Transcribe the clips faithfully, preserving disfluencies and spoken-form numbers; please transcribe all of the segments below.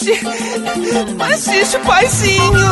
Assiste! Assiste, paizinho!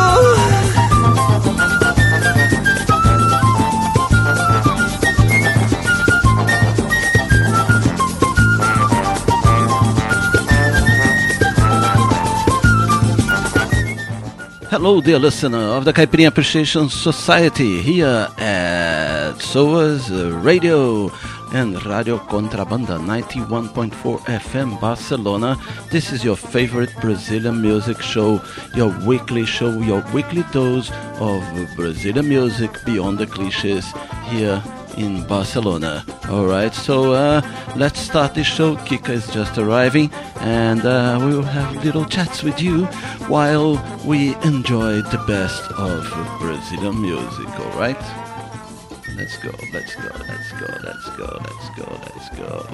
Hello, dear listener of the Caipirinha Appreciation Society, here at S O A S Radio and Radio Contrabanda ninety-one point four F M Barcelona. This is your favorite Brazilian music show, your weekly show, your weekly dose of Brazilian music beyond the cliches here in Barcelona. Alright, so uh, let's start this show. Kika is just arriving, and uh, we will have little chats with you while we enjoy the best of Brazilian music. Alright, let's go, let's go, let's go, let's go, let's go, let's go.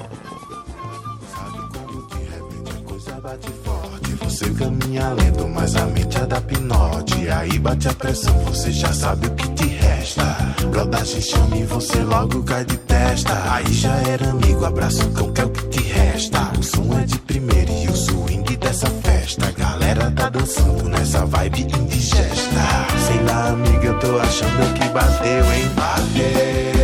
Bate forte, você caminha lento, mas a mente é da pinote. Aí bate a pressão, você já sabe o que te resta. Brodagem chama e você logo cai de testa. Aí já era amigo, abraça o cão que é o que te resta. O som é de primeira e o swing dessa festa. A galera tá dançando nessa vibe indigesta. Sei lá, amiga, eu tô achando que bateu, hein? Bateu.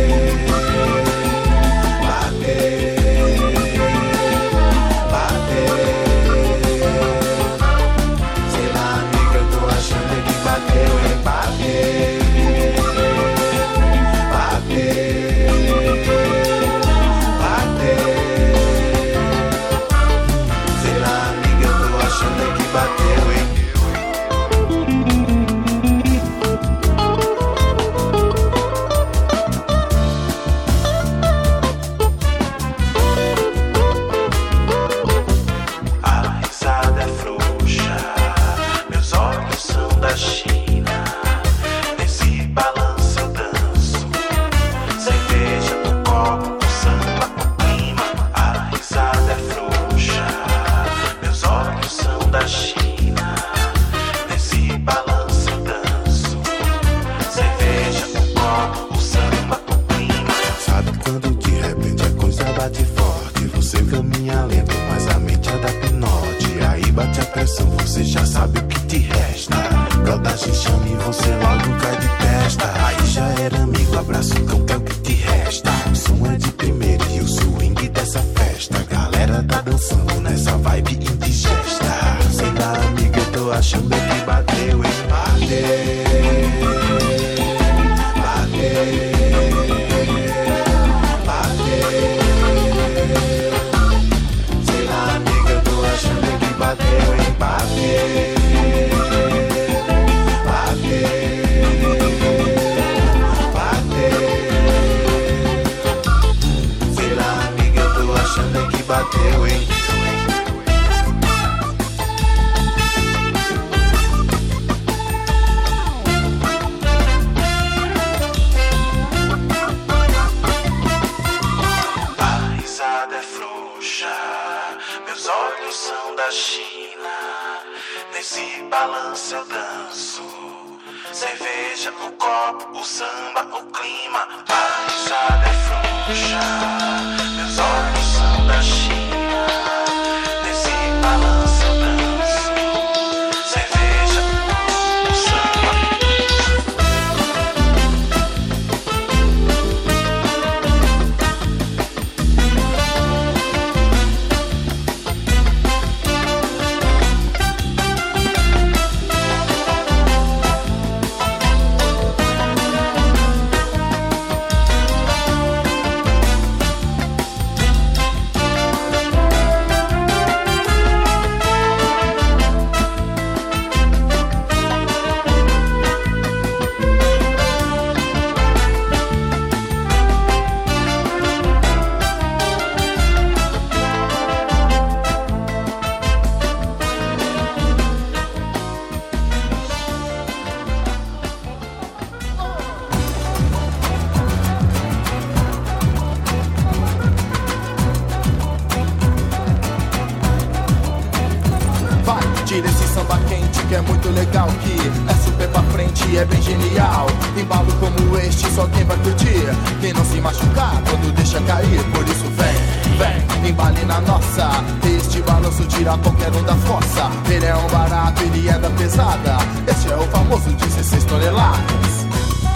Embale na nossa, este balanço de tira qualquer um da fossa. Ele é um barato, ele é da pesada. Este é o famoso dezesseis toneladas.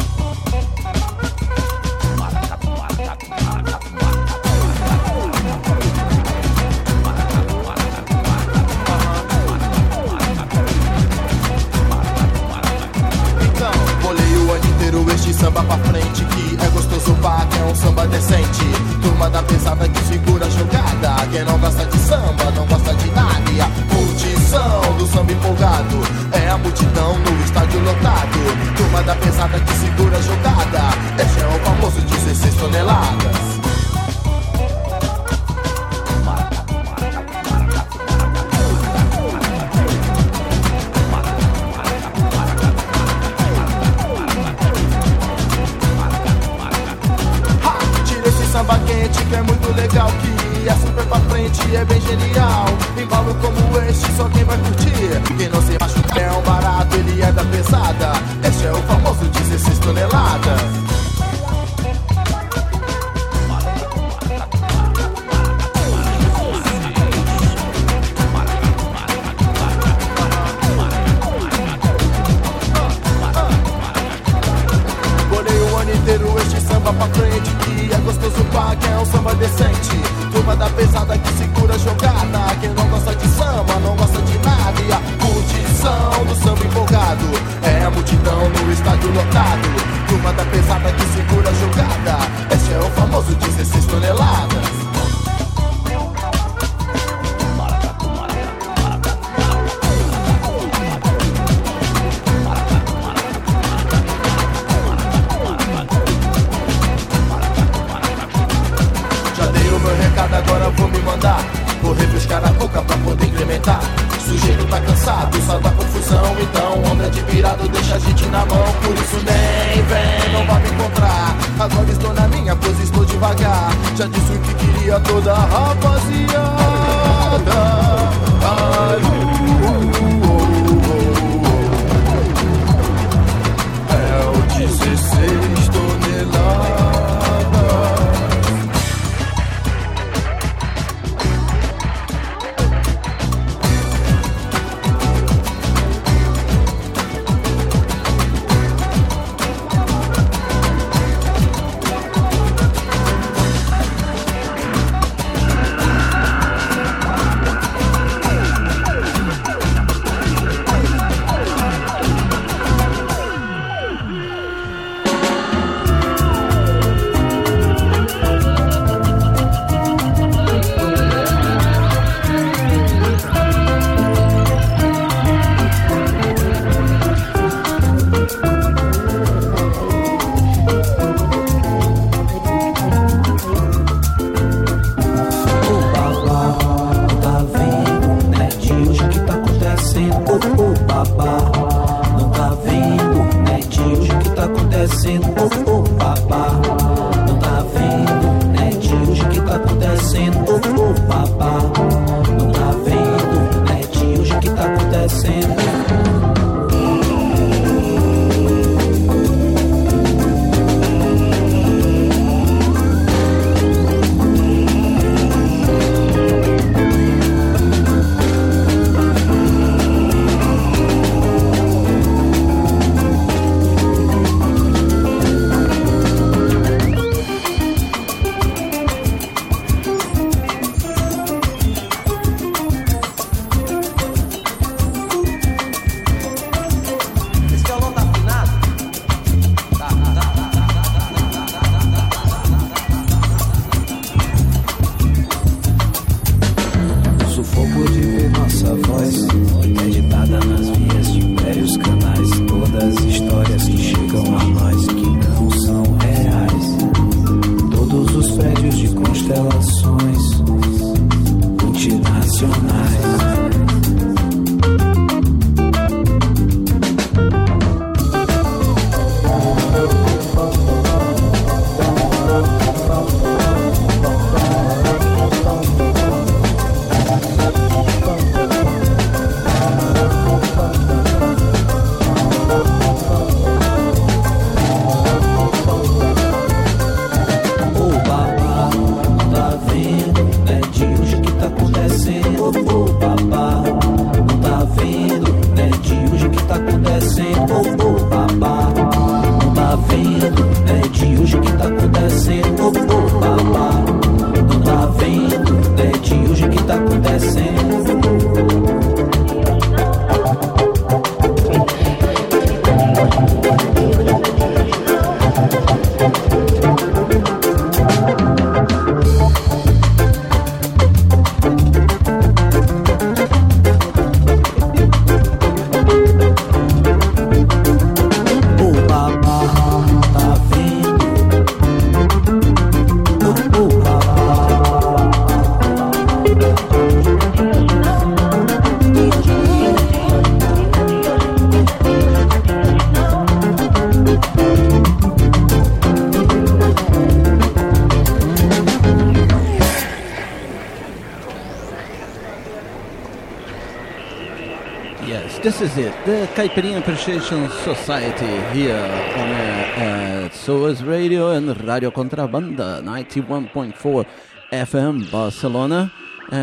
Este samba pra frente que é gostoso pá, que é um samba decente. Turma da pesada que segura a jogada. Quem não gosta de samba, não gosta de nada. E a curtição do samba empolgado é a multidão no estádio lotado. Turma da pesada que segura a jogada. Este é o famoso dezesseis toneladas. Samba quente que é muito legal, que é super pra frente, é bem genial. Embalo como este, só quem vai curtir. Quem não se machuca é um barato, ele é da pesada. Este é o famoso dezesseis toneladas. Este samba pra frente que é gostoso pá, que é um samba decente. Turma da pesada que segura a jogada. Quem não gosta de samba, não gosta de nada. E a curtição do samba empolgado é a multidão no estádio lotado. Turma da pesada que segura a jogada. Este é o famoso dezesseis toneladas. Agora vou me mandar, vou refrescar a boca pra poder incrementar. Sujeito tá cansado, só da confusão. Então onda de virado deixa a gente na mão. Por isso nem vem, não vai me encontrar. Agora estou na minha, pois estou devagar. Já disse o que queria toda a rapaziada. Ai, uh, uh, uh, uh. É o dezesseis toneladas. This is it, the Caipirinha Appreciation Society here on uh, uh, Soas Radio and Radio Contrabanda ninety-one point four F M Barcelona.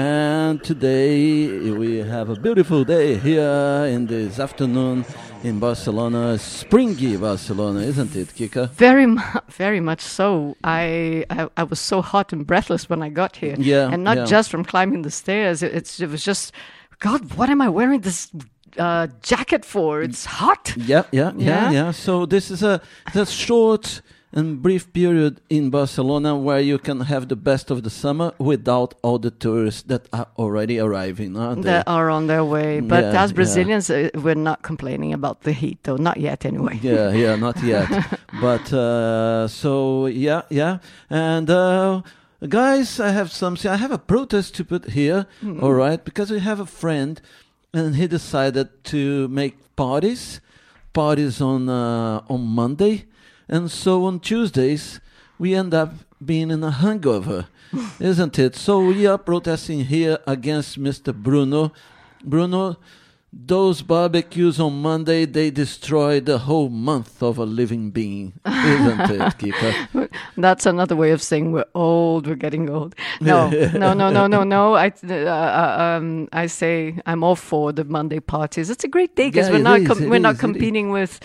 And today we have a beautiful day here in this afternoon in Barcelona, springy Barcelona, isn't it, Kika? Very, mu- very much so. I, I I was so hot and breathless when I got here, yeah, and not yeah. just from climbing the stairs. It, it's it was just, God, what am I wearing this uh, jacket for? It's hot. Yeah, yeah, yeah, Yeah? yeah. So this is a the short and brief period in Barcelona where you can have the best of the summer without all the tourists that are already arriving. Aren't they? That are on their way. But Yeah, as yeah. Brazilians, uh, we're not complaining about the heat, though. Not yet, anyway. Yeah, yeah, not yet. But uh, so yeah, yeah, and uh, guys, I have something. I have a protest to put here. Mm-hmm. All right, because we have a friend, and he decided to make parties, parties on uh, on Monday, and so on Tuesdays we end up being in a hangover, isn't it? So we are protesting here against Mister Bruno. Bruno, those barbecues on Monday, they destroy the whole month of a living being, isn't it, Kika? That's another way of saying we're old. We're getting old. No, no, no, no, no, no. I, uh, um, I say I'm all for the Monday parties. It's a great day because Yeah, we're it not is, com- it we're not is, it competing with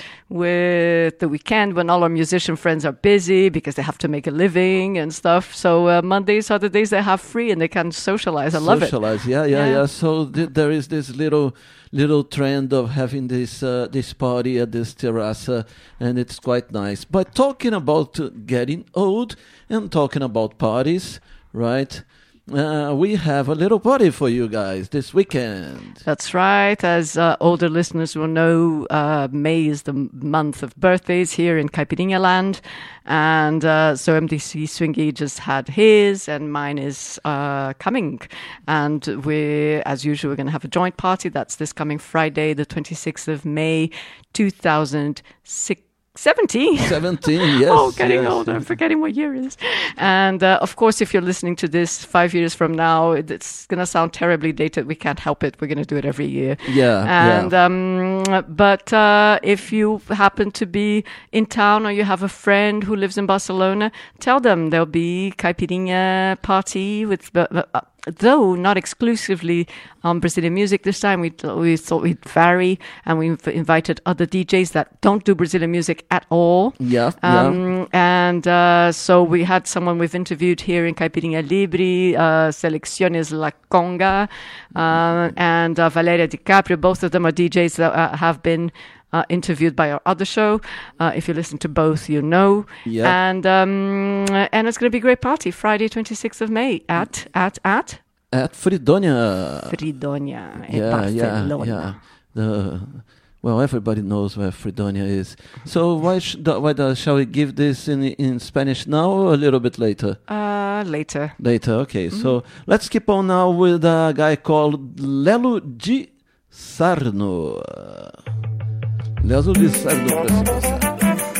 with the weekend when all our musician friends are busy because they have to make a living and stuff. So uh, Mondays are the days they have free and they can socialize. I love it. Socialize, yeah, yeah, yeah. Yeah. So th- there is this little little trend of having this uh, this party at this terraza, and it's quite nice. But talking about uh, getting old and talking about parties, right? Uh, we have a little party for you guys this weekend. That's right. As uh, older listeners will know, uh, May is the m- month of birthdays here in Caipirinha land. And uh, so M D C Swingy just had his and mine is uh, coming. And we, as usual, we're going to have a joint party. That's this coming Friday, the twenty-sixth of May, two thousand six. seventeen seventeen, yes. Oh, getting yes. older. I'm forgetting what year it is. And, uh, of course, if you're listening to this five years from now, it- it's going to sound terribly dated. We can't help it. We're going to do it every year. Yeah, And, yeah. um, but uh, if you happen to be in town or you have a friend who lives in Barcelona, tell them there'll be Caipirinha party with... Uh, uh, though not exclusively um, Brazilian music this time, we we thought we'd vary, and we inv- invited other D Js that don't do Brazilian music at all. Yeah, yeah. Um, and uh, so we had someone we've interviewed here in Caipirinha Libre, uh, Selecciones La Conga, uh, and uh, Valeria DiCaprio. Both of them are D Js that uh, have been Uh, interviewed by our other show. Uh, if you listen to both, you know. Yeah. And um, and it's going to be a great party, Friday, twenty-sixth of May at at at At Fridonia. Fridonia in Yeah, yeah, Barcelona. yeah. The, well, everybody knows where Fridonia is. So why sh- the, why the, shall we give this in in Spanish now or a little bit later? Uh, later. Later, okay. So let's keep on now with a guy called Lelo de Sarno. Lelo de Sarno para se passar.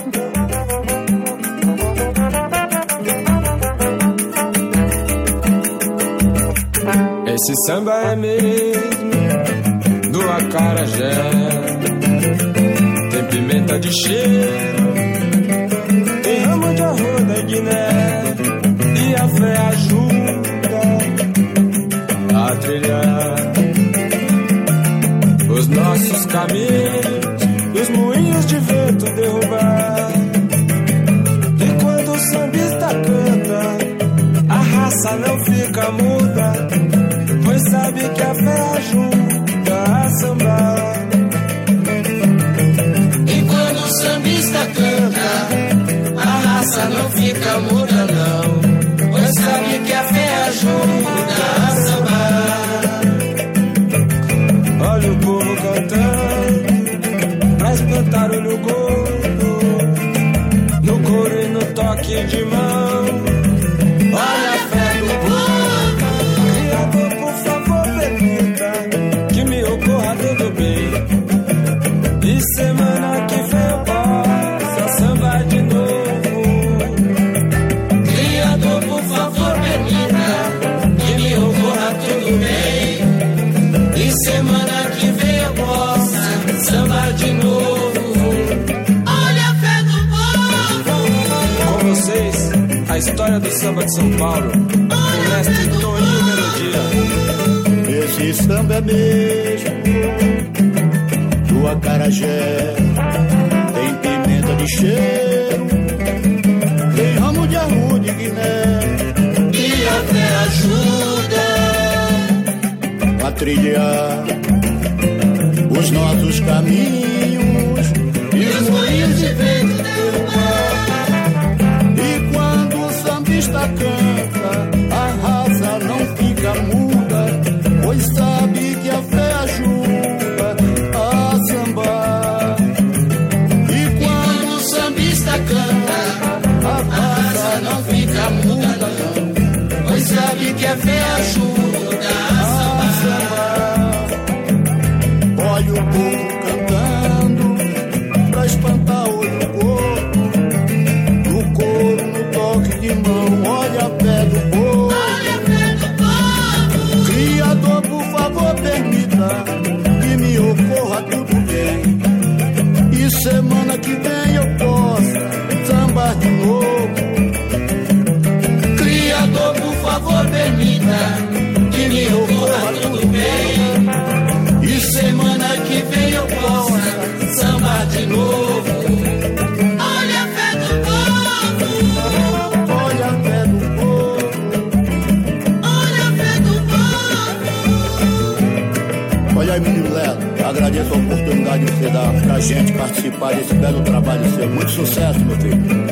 Esse samba é mesmo do acarajé, tem pimenta de cheiro, tem ramo de arroz da Guiné, e a fé ajuda a trilhar os nossos caminhos, e os moinhos de vento derrubar. E quando o sambista canta, a raça não fica muda, pois sabe que a fé ajuda a sambar. E quando o sambista canta, a raça não fica muda não, pois sabe que a fé ajuda a sambar. Olha o povo cantando, pra espantar o no gordo, no coro e no toque de mão. Olha a história do samba de São Paulo, o mestre Toninho Melodia. Esse samba é mesmo do acarajé, tem pimenta de cheiro, tem ramo de arrude de Guiné, e até ajuda a trilhar os nossos caminhos e os moinhos de vento derrubar. E quando o sambista canta, a raça não fica muda, pois sabe que a fé ajuda a sambar. E quando o sambista canta, a raça não fica muda, pois sabe que a fé ajuda a sambar. Olha o povo cantando pra espantar olho gordo, no coro, no toque de mão, olha a fé do povo. Olha a fé do povo. Criador, por favor, permita que me ocorra tudo bem, e semana que vem eu possa sambar de novo. Criador, por favor, permita que me ocorra tudo bem, e semana que vem eu possa sambar de novo. Olha a fé do povo, olha a fé do povo, olha a fé do povo. Olha aí, menino Lelo, agradeço a oportunidade de você dar pra gente participar desse belo trabalho seu. Muito sucesso, meu filho.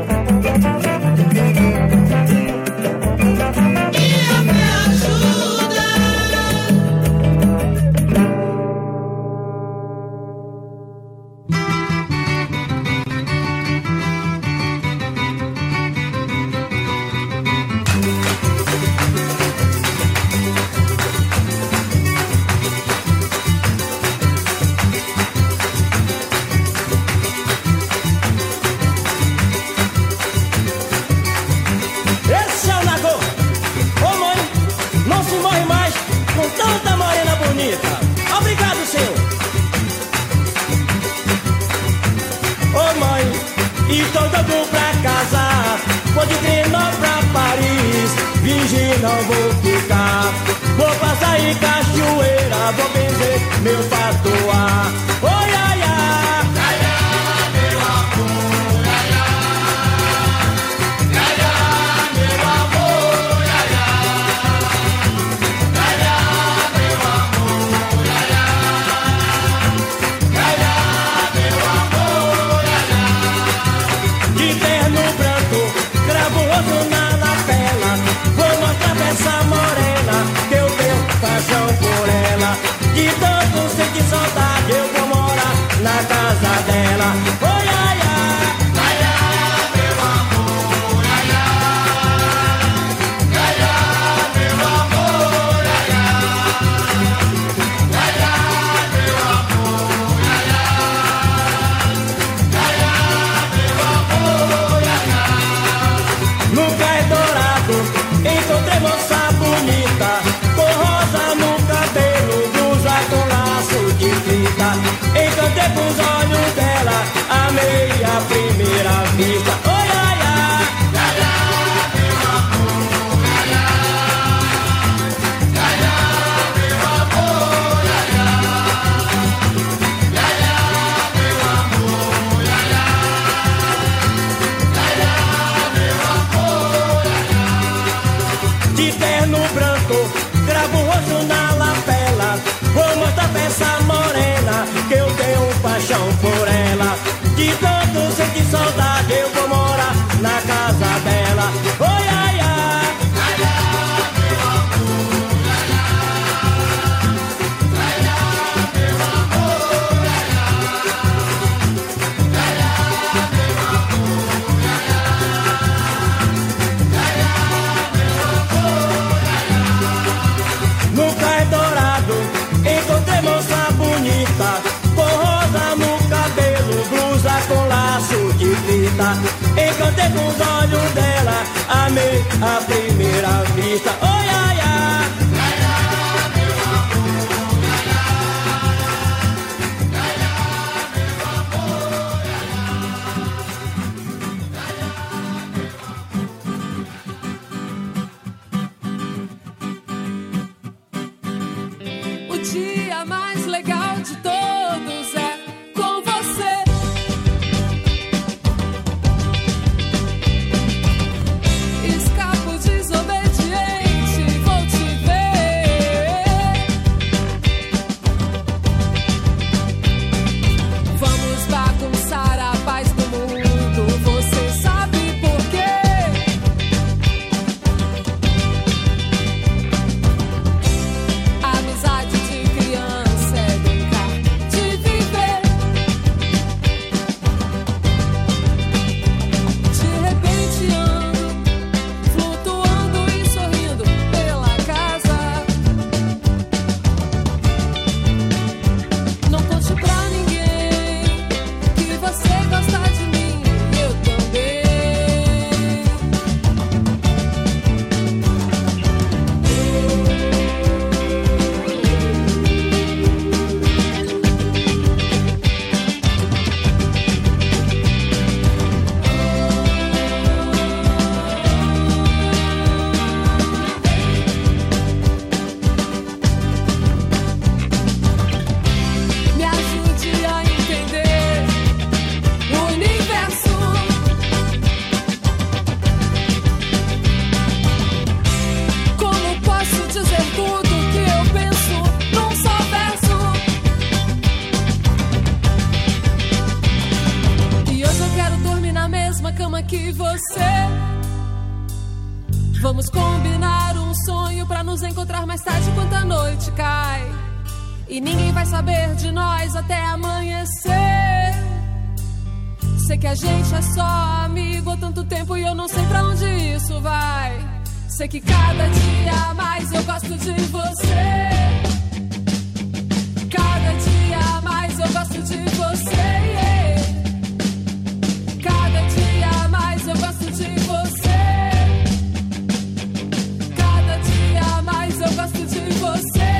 Encantei com os olhos dela, amei a primeira vista. Oh, ia, ia, ia, meu amor, ia, ia, meu amor, ia, ia, meu amor, ia, ia, meu amor, ia. De terno branco, gravo o rosto na lapela, vou mostrar pra essa morena que eu tenho paixão por ela. De tanto sentir saudade eu vou morar na casa dela. Oh, ia, ia, ia, meu amor, ia, ia, meu amor, ia, ia, meu amor, ia, ia, meu amor, ia. No Cais Dourado encontrei moça bonita, com rosa no cabelo, blusa com laço de fita. Encantei com os olhos dela, amei a primeira vista. Oh, ia, ia, ia, meu amor, ia, ia, meu amor, ia, ia, meu amor. realizar um sonho pra nos encontrar mais tarde enquanto a noite cai. E ninguém vai saber de nós até amanhecer. Sei que a gente é só amigo há tanto tempo e eu não sei pra onde isso vai. Sei que cada dia a mais eu gosto de você. Cada dia a mais eu gosto de você. Cada dia a mais eu gosto de você. Cada dia a mais eu gosto de você.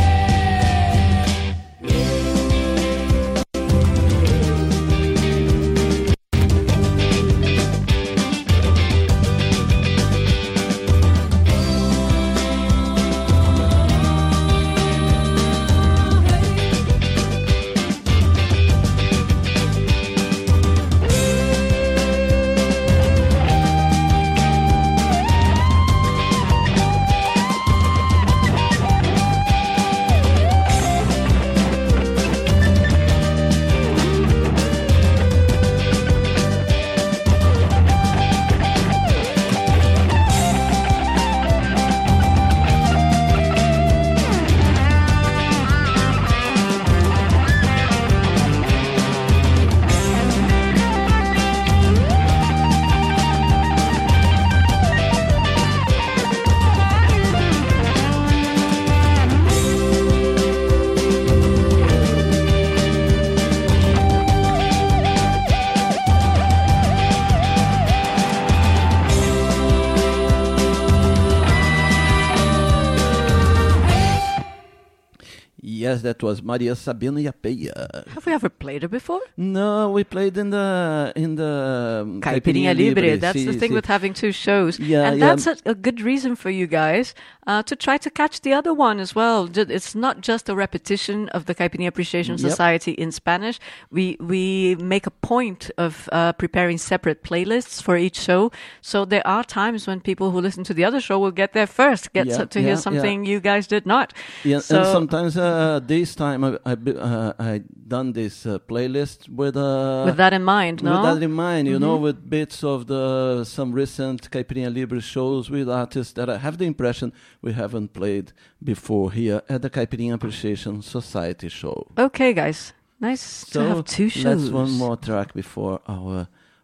Yes, that was Maria Sabina Yapeia. Have we ever played it before? No, we played in the in the um, Caipirinha Libre. Libre. That's sí, the thing sí. with having two shows. Yeah, and yeah. that's a, a good reason for you guys uh, to try to catch the other one as well. Ju- It's not just a repetition of the Caipirinha Appreciation Yep. Society in Spanish. We we make a point of uh, preparing separate playlists for each show. So there are times when people who listen to the other show will get there first, get Yeah, so- to yeah, hear yeah. something you guys did not. Yeah, So- and sometimes uh, this time I I, be- uh, I done this uh, playlist with uh, With that in mind, no? With that in mind, you know, Mhm. with bits of the some recent Caipirinha Libre shows with artists that I have the impression we haven't played before here at the Caipirinha Appreciation Society show. Okay, guys. Nice to have two shows. Let's one more track before our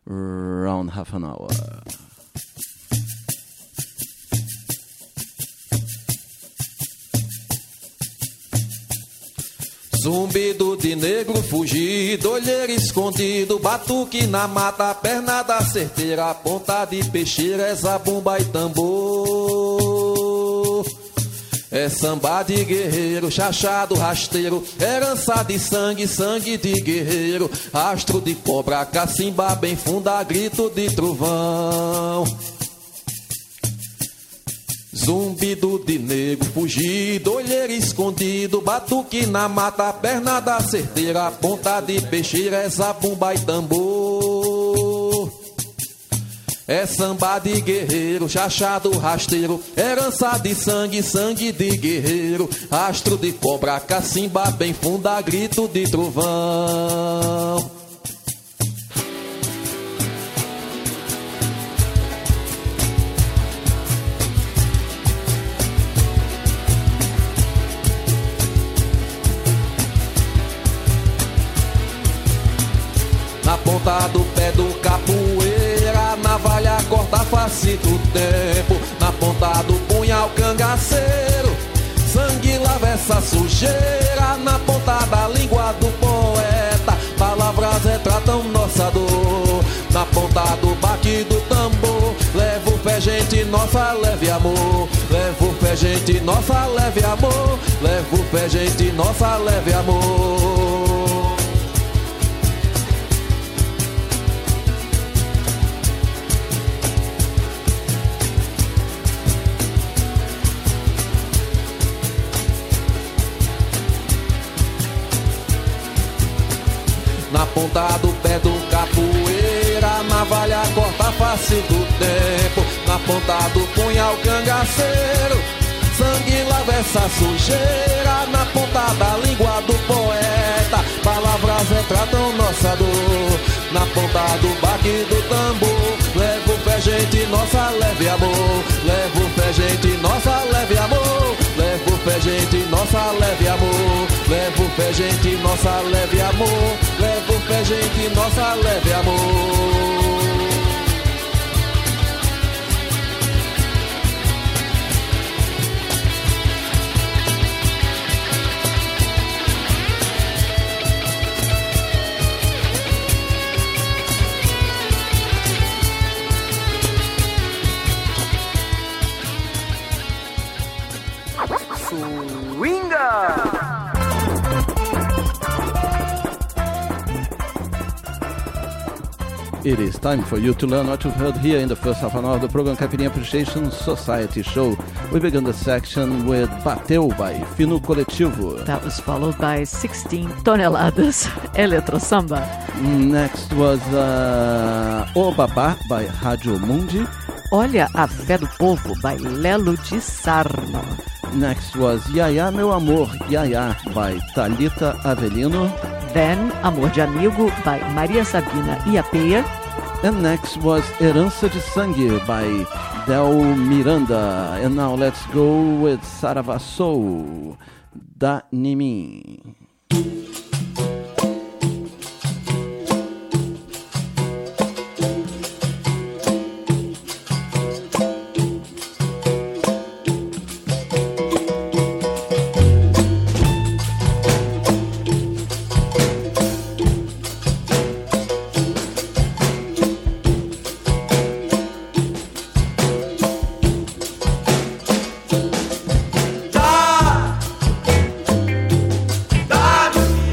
round half an hour. Zumbido de negro fugido, olheiro escondido, batuque na mata, perna da certeira, ponta de peixeira, é zabumba e tambor. É samba de guerreiro, chachado rasteiro, herança de sangue, sangue de guerreiro, rastro de cobra, cacimba bem funda, grito de trovão. Zumbido de negro fugido, olheiro escondido, batuque na mata, perna da certeira, ponta de peixeira, é zabumba e tambor. É samba de guerreiro, chachado rasteiro, herança de sangue, sangue de guerreiro, rastro de cobra, cacimba bem funda, grito de trovão. Na ponta do pé do capoeira, navalha corta face do tempo. Na ponta do punhal cangaceiro, sangue lava essa sujeira. Na ponta da língua do poeta, palavras retratam nossa dor. Na ponta do baque do tambor, leva o pé gente, nossa leve amor. Leva o pé gente, nossa leve amor. Leva o pé gente, nossa leve amor. Na ponta do pé do capoeira, navalha corta a face do tempo. Na ponta do punhal cangaceiro, sangue lava essa sujeira. Na ponta da língua do poeta, palavras retratam nossa dor. Na ponta do baque do tambor, leva o pé fé, gente, nossa, leve amor. Levo fé, gente, nossa, leve amor. Levo fé, gente, nossa, leve amor. Levo fé, gente, nossa, leve amor. Levo fé, gente, nossa, leve amor. It is time for you to learn what you've heard here in the first half an hour of the program Caipirinha Appreciation Society show. We begin the section with Bateu by Fino Coletivo. That was followed by sixteen Toneladas, Eletro Samba. Next was uh, O Babá by Rádio Mundi. Olha a Fé do Povo by Lelo de Sarno. Next was Yaya Meu Amor, Yaya by Thalita Avelino. Then Amor de Amigo by Maria Sabina Iapeia. And next was Herança de Sangue by Del Miranda. And now let's go with Saravassou da Nimi. Dá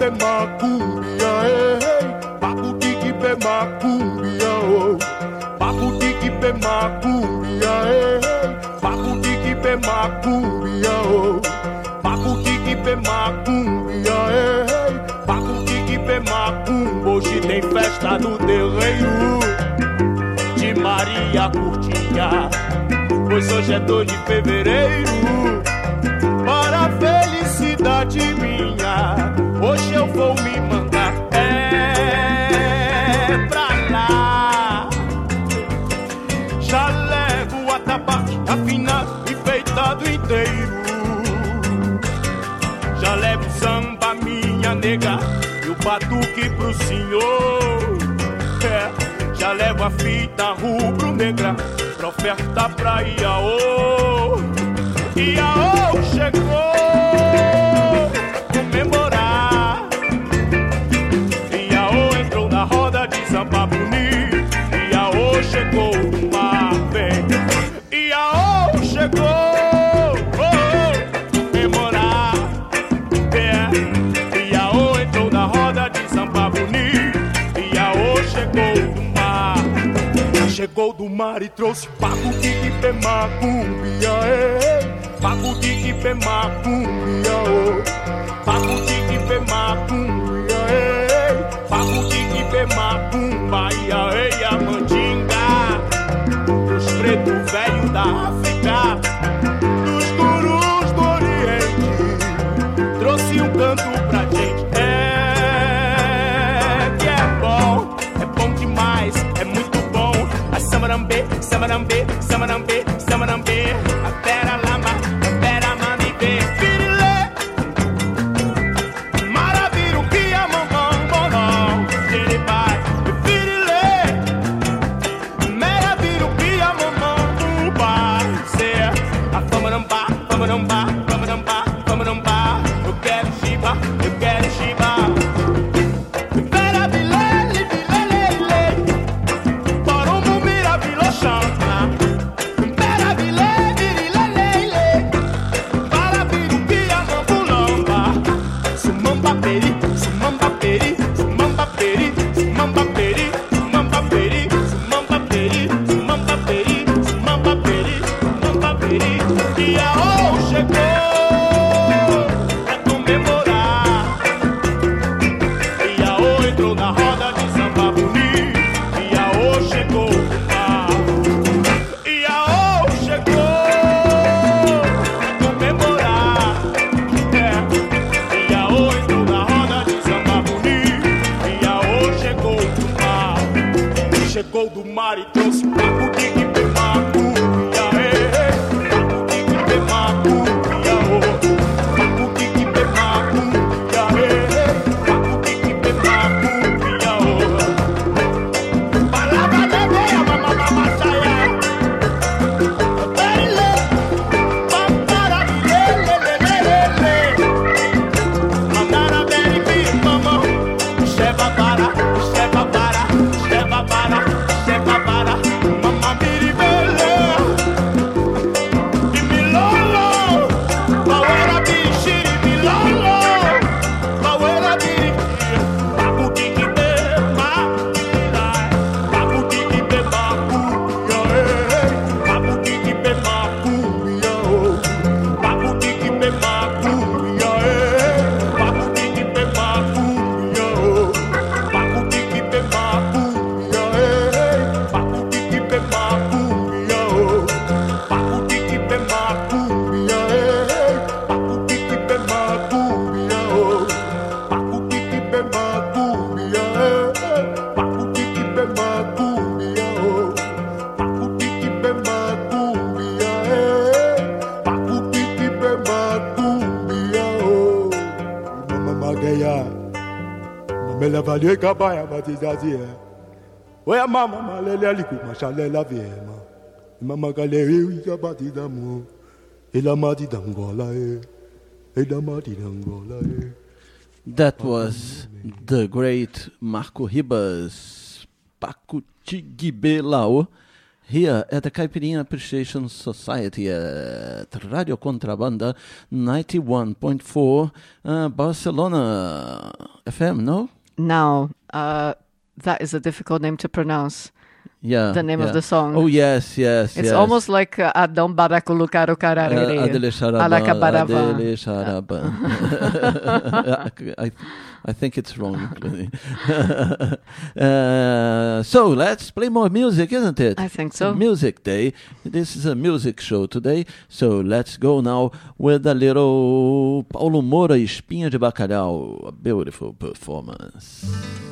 pe macumbia, ei, pacutique pe macumbia, oh, pacutique pe macumbia, ei, pacutique pe macumbia, oh, pacutique pe macumbia, ei, pacutique pe macumba. Hoje tem festa no terreiro de Maria Curtinha, pois hoje é dois de fevereiro. Para a felicidade minha, hoje eu vou me mandar é pra lá. Já levo o atabaque afinado, enfeitado inteiro. Já levo samba, minha nega, e o batuque pro senhor. É, já levo a fita rubro-negra pra oferta pra Iaô. Iaô chegou comemorar. Iaô entrou na roda de samba bonito. Iaô chegou no mar, vem. Iaô chegou oh, comemorar. É. Iaô entrou na roda de samba bonito. Iaô chegou no mar. Chegou do mar e trouxe pacutique pe macumbia, ei, pacutique pe macumbia, oh, pacutique pe macumbia, ei, pacutique pe macumba, ia, ei, a mandinga dos pretos velhos da África, dos gurus do Oriente, trouxe um canto pra gente. É que é bom, é bom demais, é muito bom. A samarambe, samarambe, samarambe, samarambe, a pera lama, a pera mami vê, filé. Maravilha o que a mamão morou, ele vai, filé. Maravilha o que a mamão vai ser. A famarambá, famarambá, famarambá, famarambá. Eu quero chiba, eu quero chiba. Chegou do mar e trouxe pacutique pe macumbia, ei, pacutique pe macumbia, oh, pacutique pe macumbia, ei, pacutique pe macumbia, oh. Palavra de Deus, mamãe, mamãe, saia. Bele, papara, lele, lele, lele. Mandara, bele, mamãe, cheva para, cheva para, cheva para. Mamma mi rivela di Milolo, paura di shiri Milolo, paura di pacutique pe macumbia, pacutique pe macumbia, pacutique pe macumbia, pacutique pe macumbia, pacutique pe macumbia, pacutique pe macumbia. Pacutique pe macumbia, oh, pacutique pe macumbia, eh, pacutique pe macumbia, oh, pacutique pe macumbia, eh, pacutique pe macumbia, oh, pacutique pe macumbia, eh, pacutique pe macumbia, oh. Mama magaya, mama la value kabaya batizazi, eh. Oya mama malele aliku mashale la viema. Mama galeri ya bati damu. Ela mati dangola e. Ela mati dangola e. That was the great Marco Ribas, Pacutique Lao, here at the Caipirinha Appreciation Society at Radio Contrabanda ninety-one point four uh, Barcelona. F M, no? No, uh, that is a difficult name to pronounce. Yeah, the name yeah. of the song. Oh yes, yes. It's yes. almost like uh, Adão Baraculucaro Cararere. Uh, Adele Sharaba. Adele Sharaba. I, I think it's wrong. uh, so let's play more music, isn't it? I think so. It's music day. This is a music show today. So let's go now with a little Paulo Moura, Espinha de Bacalhau. A beautiful performance.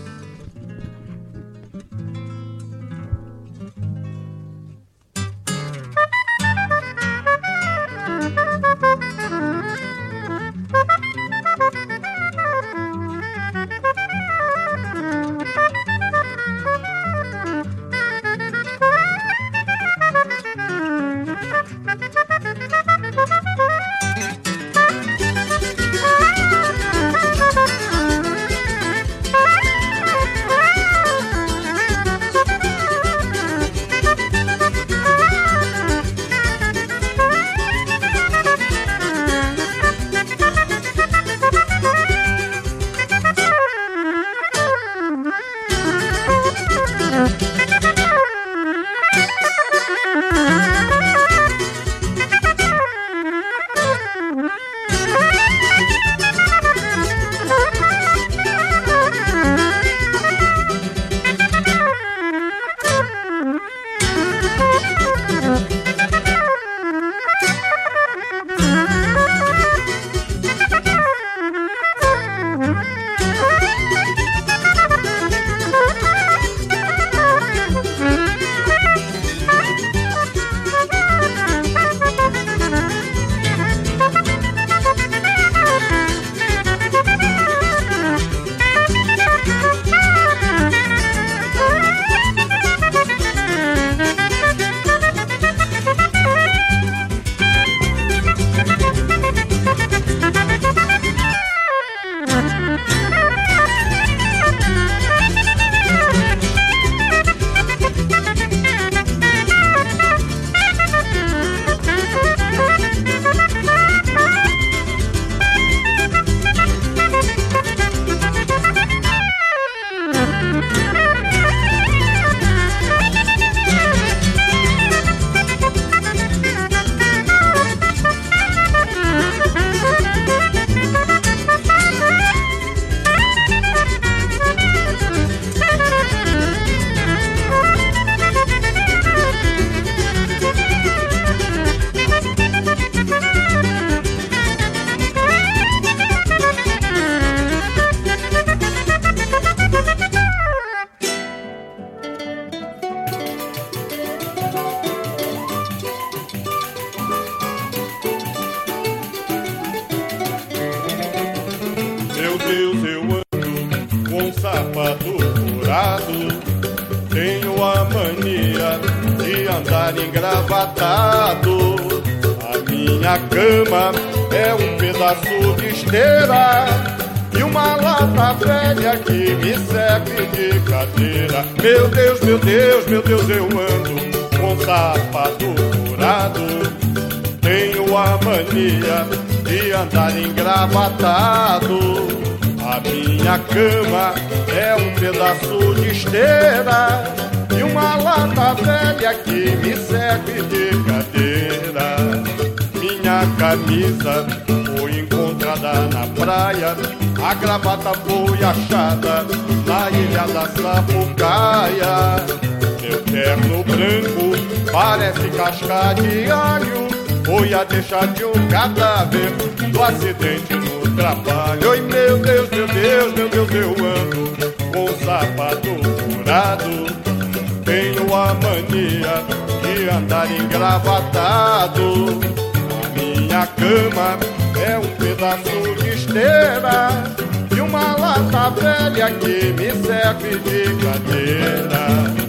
Tenho a mania de andar engravatado. A minha cama é um pedaço de esteira e uma lata velha que me serve de cadeira. Meu Deus, meu Deus, meu Deus, eu ando com sapato furado. Tenho a mania de andar engravatado. A minha cama é um pedaço de esteira e uma lata velha que me serve de cadeira. Minha camisa foi encontrada na praia, a gravata foi achada na ilha da Sapucaia. Meu terno branco parece casca de alho, foi a deixa de um cadáver do acidente no trabalho. Oi, meu Deus, meu Deus, meu Deus, eu ando com sapato furado. Tenho a mania de andar engravatado. A minha cama é um pedaço de esteira e uma lata velha que me serve de cadeira.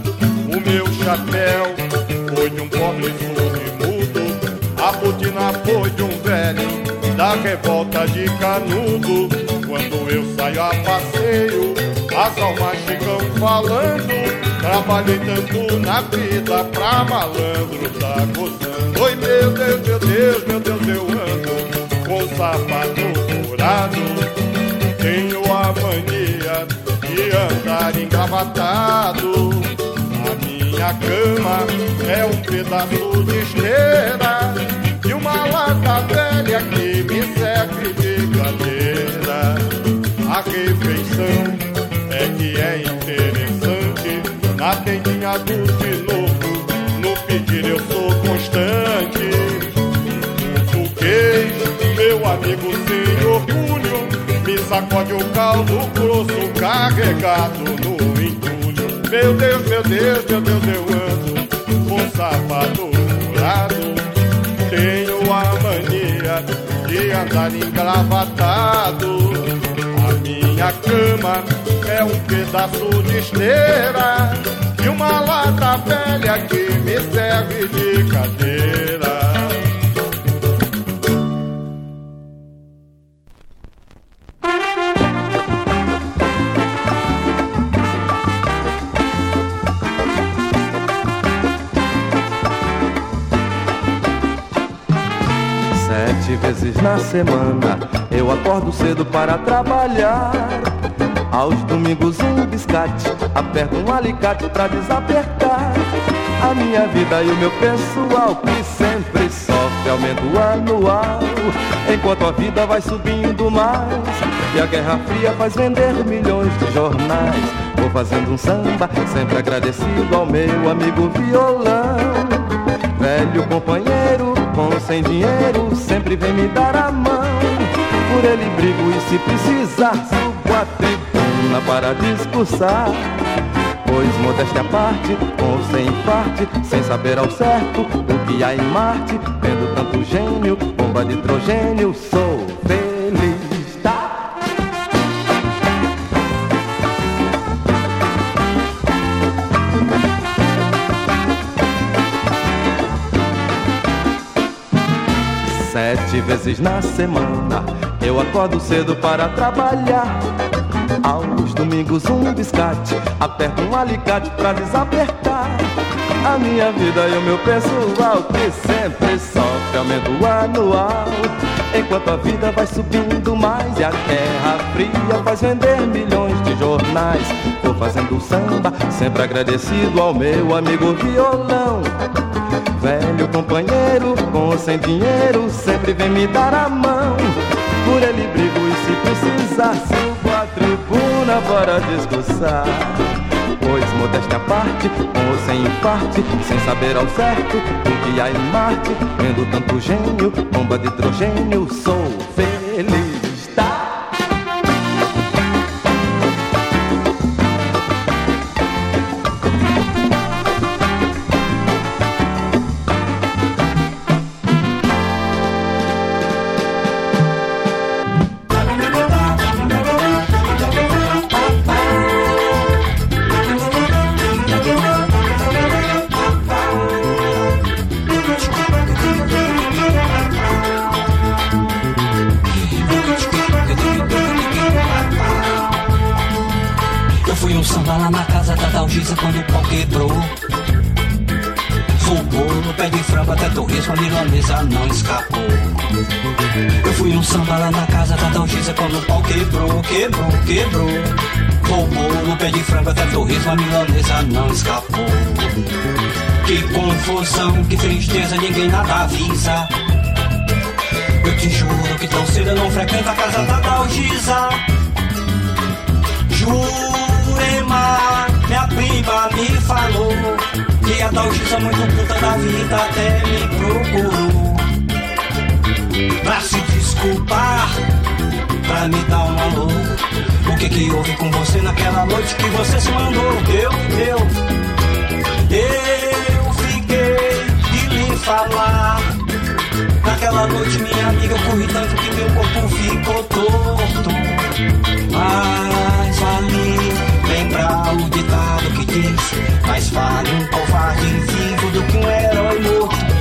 O meu chapéu foi de um pobre surdo mudo, a botina foi de um velho da revolta de Canudo. Quando eu saio a passeio, as almas ficam falando. Trabalhei tanto na vida pra malandro tá gozando. Oi, meu Deus, meu Deus, meu Deus, eu ando com sapato furado. Tenho a mania de andar engravatado. A minha cama é um pedaço de esteira e uma lata velha que me serve de cadeira. A refeição é que é interessante, na tendinha do de novo, no pedir eu sou constante. Um buquês, meu amigo sem orgulho, me sacode o caldo grosso carregado no entulho. Meu Deus, meu Deus, meu Deus, eu ando com sapato furado. Tenho a mania de andar engravatado. A minha cama é um pedaço de esteira e uma lata velha que me serve de cadeira. Sete vezes na semana eu acordo cedo para trabalhar. Aos domingos um biscate, aperto um alicate pra desapertar. A minha vida e o meu pessoal que sempre sofre aumento anual. Enquanto a vida vai subindo mais e a Guerra Fria faz vender milhões de jornais. Vou fazendo um samba, sempre agradecido ao meu amigo violão. Velho companheiro, com ou sem dinheiro, sempre vem me dar a mão. Por ele brigo e se precisar, subo a tribuna para discursar. Pois modéstia à parte, com ou sem infarte, sem saber ao certo o que há em Marte. Vendo tanto gênio, bomba de hidrogênio, sou feliz, tá? Sete vezes na semana eu acordo cedo para trabalhar. Aos domingos um biscate, aperto um alicate pra desapertar. A minha vida e o meu pessoal que sempre sofre aumento anual. Enquanto a vida vai subindo mais e a Guerra Fria faz vender milhões de jornais. Vou fazendo samba, sempre agradecido ao meu amigo violão. Velho companheiro, com ou sem dinheiro, sempre vem me dar a mão. Por ele brigo e se precisar, subo a tribuna para discursar. Pois modéstia à parte, com ou sem infarte, sem saber ao certo o que há em Marte. Vendo tanto gênio, bomba de hidrogênio, sou feliz, tá? Quando o pau quebrou, roubou no pé de frango até torresmo, a milanesa não escapou. Eu fui um samba lá na casa da Dalgisa quando o pau quebrou, quebrou, quebrou. Roubou no pé de frango até torresmo, a milanesa não escapou. Que confusão, que tristeza, ninguém nada avisa. Eu te juro que tão cedo eu não frequento a casa da Dalgisa. Jurema, minha prima me falou que a Dalgisa muito puta da vida até me procurou pra se desculpar, pra me dar um alô. O que que houve com você naquela noite que você se mandou? Eu, eu, eu fiquei de lhe falar. Naquela noite, minha amiga, eu corri tanto que meu corpo ficou torto. Mas vale lembrar o ditado que diz: mais vale um covarde vivo do que um herói morto.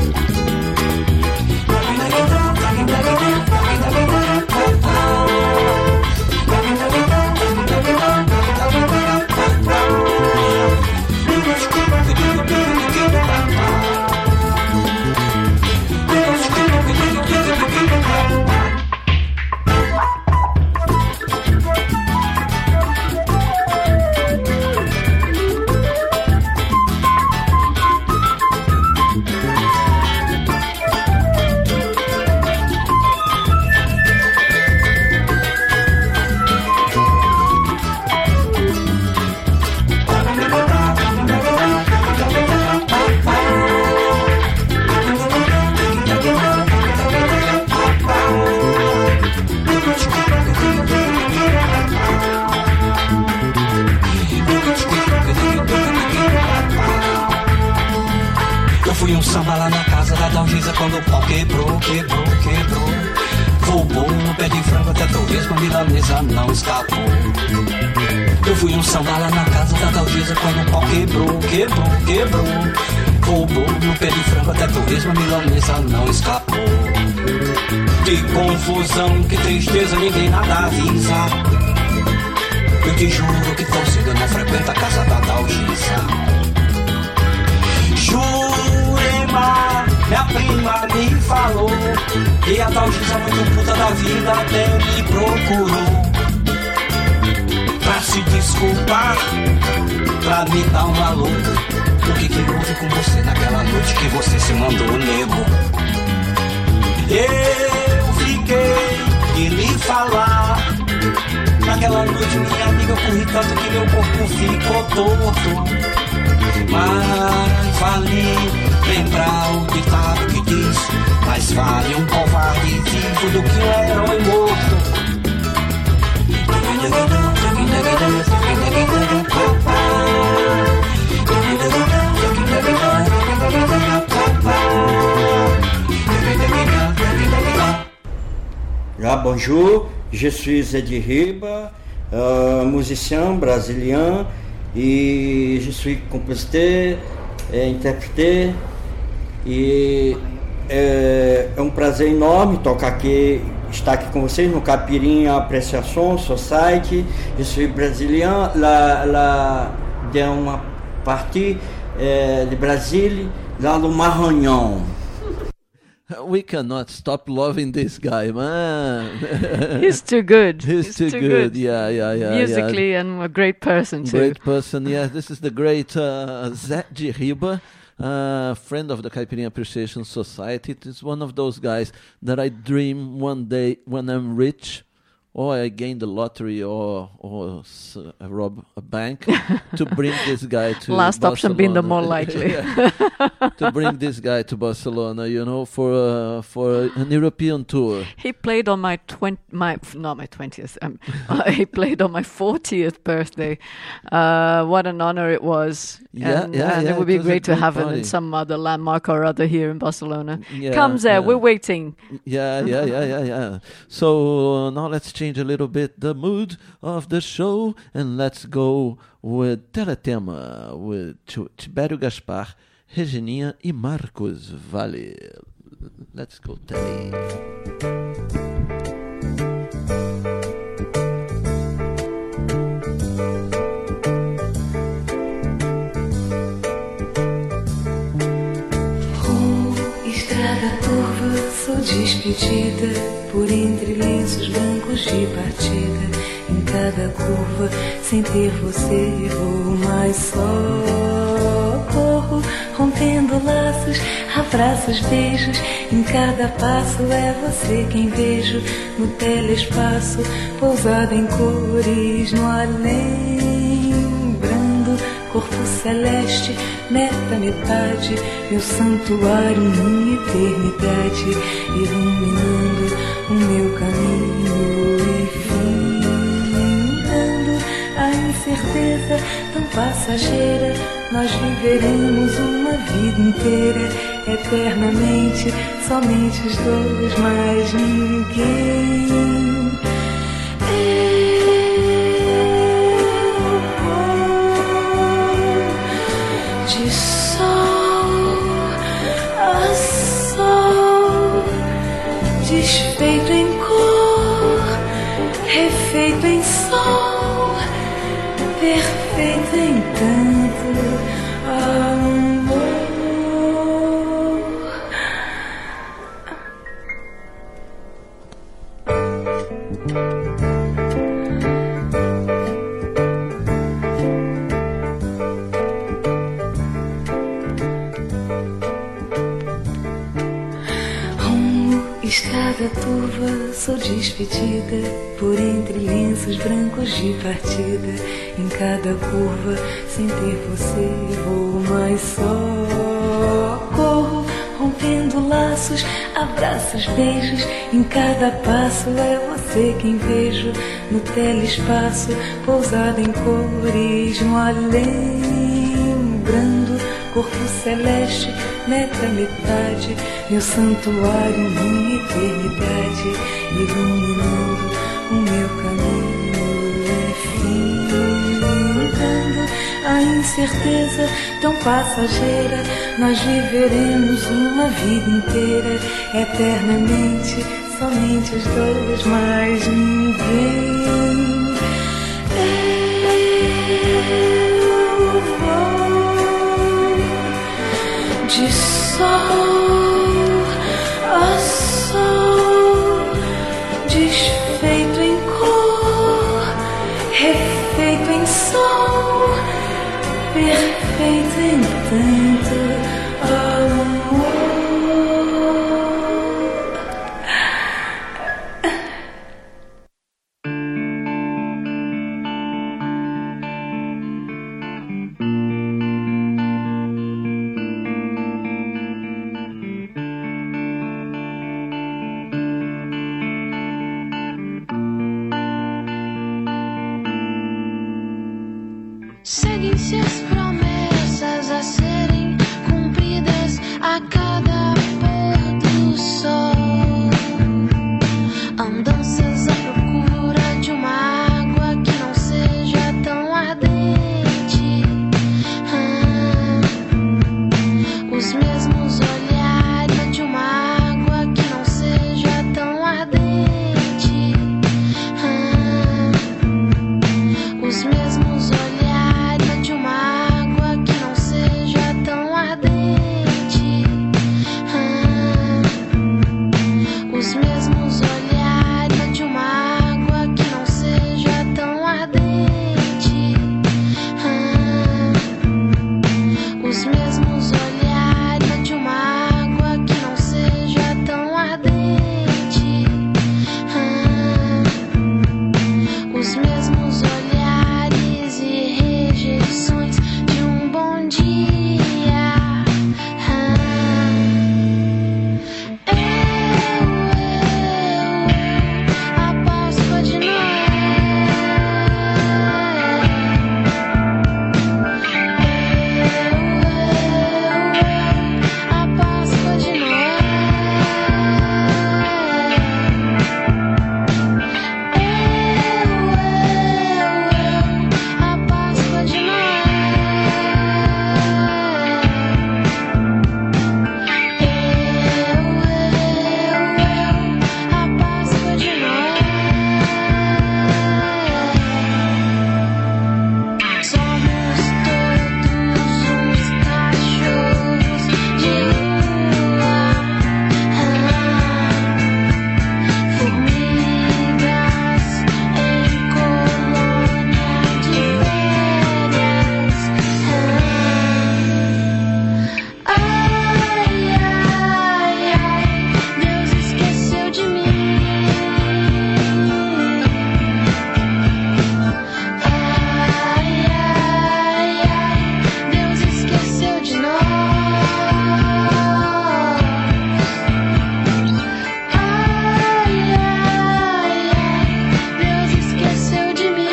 samba lá na casa da Dalgisa quando o pau quebrou, quebrou, quebrou. Vou bolo no pé de frango até torresmo, a milanesa não escapou. Eu fui um samba lá na casa da Dalgisa quando o pau quebrou, quebrou, quebrou. Vou bolo no pé de frango até torresmo, a milanesa não escapou. Que confusão, que tristeza, ninguém nada avisa. Eu te juro que tão cedo eu não frequento a casa da Dalgisa. Jurema, minha prima me falou que a Dalgisa muito puta da vida até me procurou pra se desculpar, pra me dar um alô. O que que houve com você naquela noite que você se mandou, nego? Eu fiquei de lhe falar. Naquela noite minha amiga, eu corri tanto que meu corpo ficou torto. Mas vale lembrar o ditado que diz: mais vale um covarde vivo do que um herói morto. Ah, bonjour, je suis Eddie Riba, euh, musicien brésilien, e je suis compositeur, é, intérprete, e é, é um prazer enorme tocar aqui, estar aqui com vocês no Caipirinha Appreciation Society. Je suis brésilien, lá, lá de uma parte é, de Brasília, lá no Maranhão. We cannot stop loving this guy, man. He's too good. He's, He's too, too good. good. Yeah, yeah, yeah. Musically yeah. and a great person too. Great person, yeah. This is the great uh, Zé de Riba, uh, friend of the Caipirinha Appreciation Society. It is one of those guys that I dream one day when I'm rich, or I gain the lottery, or or s- I rob a bank, to bring this guy to Last Barcelona. option being the more likely. To bring this guy to Barcelona, you know, for uh, for an European tour. He played on my twenty, my not my twentieth. Um, uh, he played on my fortieth birthday. Uh, what an honor it was! Yeah, and, yeah, and yeah, it would it be was a great to great have him party. in some other landmark or other here in Barcelona. Yeah, Come there, yeah. we're waiting. Yeah, yeah, yeah, yeah, yeah. So uh, now let's change a little bit the mood of the show, and let's go with Teletema, with Ch- Tibério Gaspar, Regininha e Marcos Vale. Let's go, Tele. Estrada turva, sou despedida por entre lenços brancos de partida. Em cada curva, sem ter você, vou mais só. Corro, rompendo laços, abraços, beijos. Em cada passo é você quem vejo no telespaço, pousada em cores no além. Brando, corpo celeste, meta metade, meu santuário, minha eternidade, iluminando o meu caminho e findando a incerteza tão passageira. Nós viveremos uma vida inteira, eternamente, somente os dois, mais ninguém. De sol a sol, desfeito em cor, refeito em sol, perfeito em tanto amor. Estrada turva, sou despedida por entre lenços brancos de partida. Em cada curva, sem ter você, vou mais só. Corro, rompendo laços, abraços, beijos. Em cada passo é você quem vejo no telespaço, pousada em cores no além. Brando, corpo celeste, metro a metade, meu santuário, minha eternidade, iluminando o meu caminho, enfim, dando a incerteza tão passageira, nós viveremos uma vida inteira, eternamente, somente os dois, mais ninguém. Eu vou de sol a sol, desfeito em cor, refeito em som, perfeito em tanto amor. Seguem-se as promessas a serem cumpridas a cada pôr do sol. Andanças à procura de uma água que não seja tão ardente. Ah, os mesmos olhares de uma água que não seja tão ardente. Ah, os mesmos olhares de uma água que não seja tão ardente. Ah, os mesmos olhares de uma água que não seja tão ardente. Ah, os mesmos olhares de uma água que não seja tão ardente. Ah, os mesmos olhares e rejeições de um bom dia. Ah, eu, eu, a Páscoa de Noé. Eu, eu, a Páscoa de Noé. A Páscoa de Noé. Somos todos uns cachorros de rua, formigas em colônia de férias. Ai, ai, ai, Deus esqueceu de mim. Ai, ai, ai, Deus esqueceu de nós. Ai, ai, ai, Deus esqueceu de mim.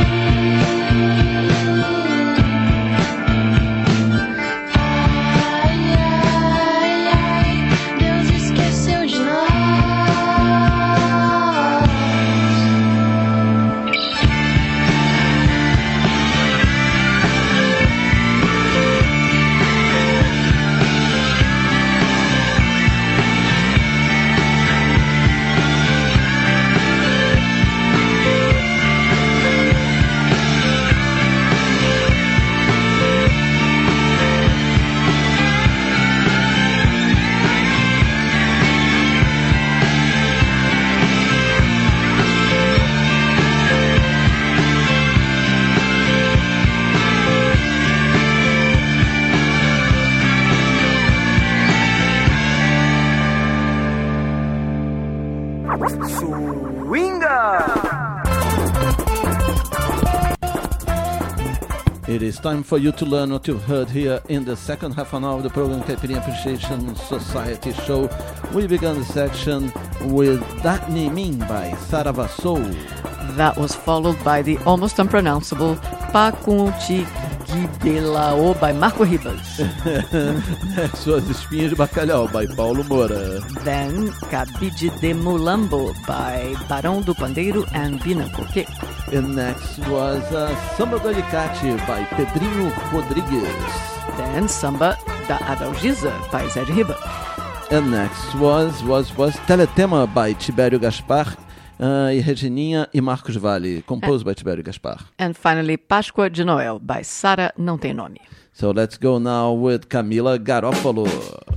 Ai, ai, ai, Deus esqueceu de nós. It is time for you to learn what you've heard here in the second half an hour of the program Caipirinha Appreciation Society show. We began the section with Dagny Min by Saravassou. That was followed by the almost unpronounceable Pakunchi de Lao, by Marco Ribas. Suas Espinhas de Bacalhau, by Paulo Moura. Then, Cabide de Mulambo, by Barão do Pandeiro and Bina Coque. And next was uh, Samba do Alicate, by Pedrinho Rodrigues. Then, Samba da Adalgisa, by Zé de Riba. And next was, was, was Teletema, by Tibério Gaspar. Uh, e Regininha e Marcos Vale, composed by Tibério Gaspar. And finally, Páscoa de Noel, by Sara Não Tem Nome. So let's go now with Camila Garofalo.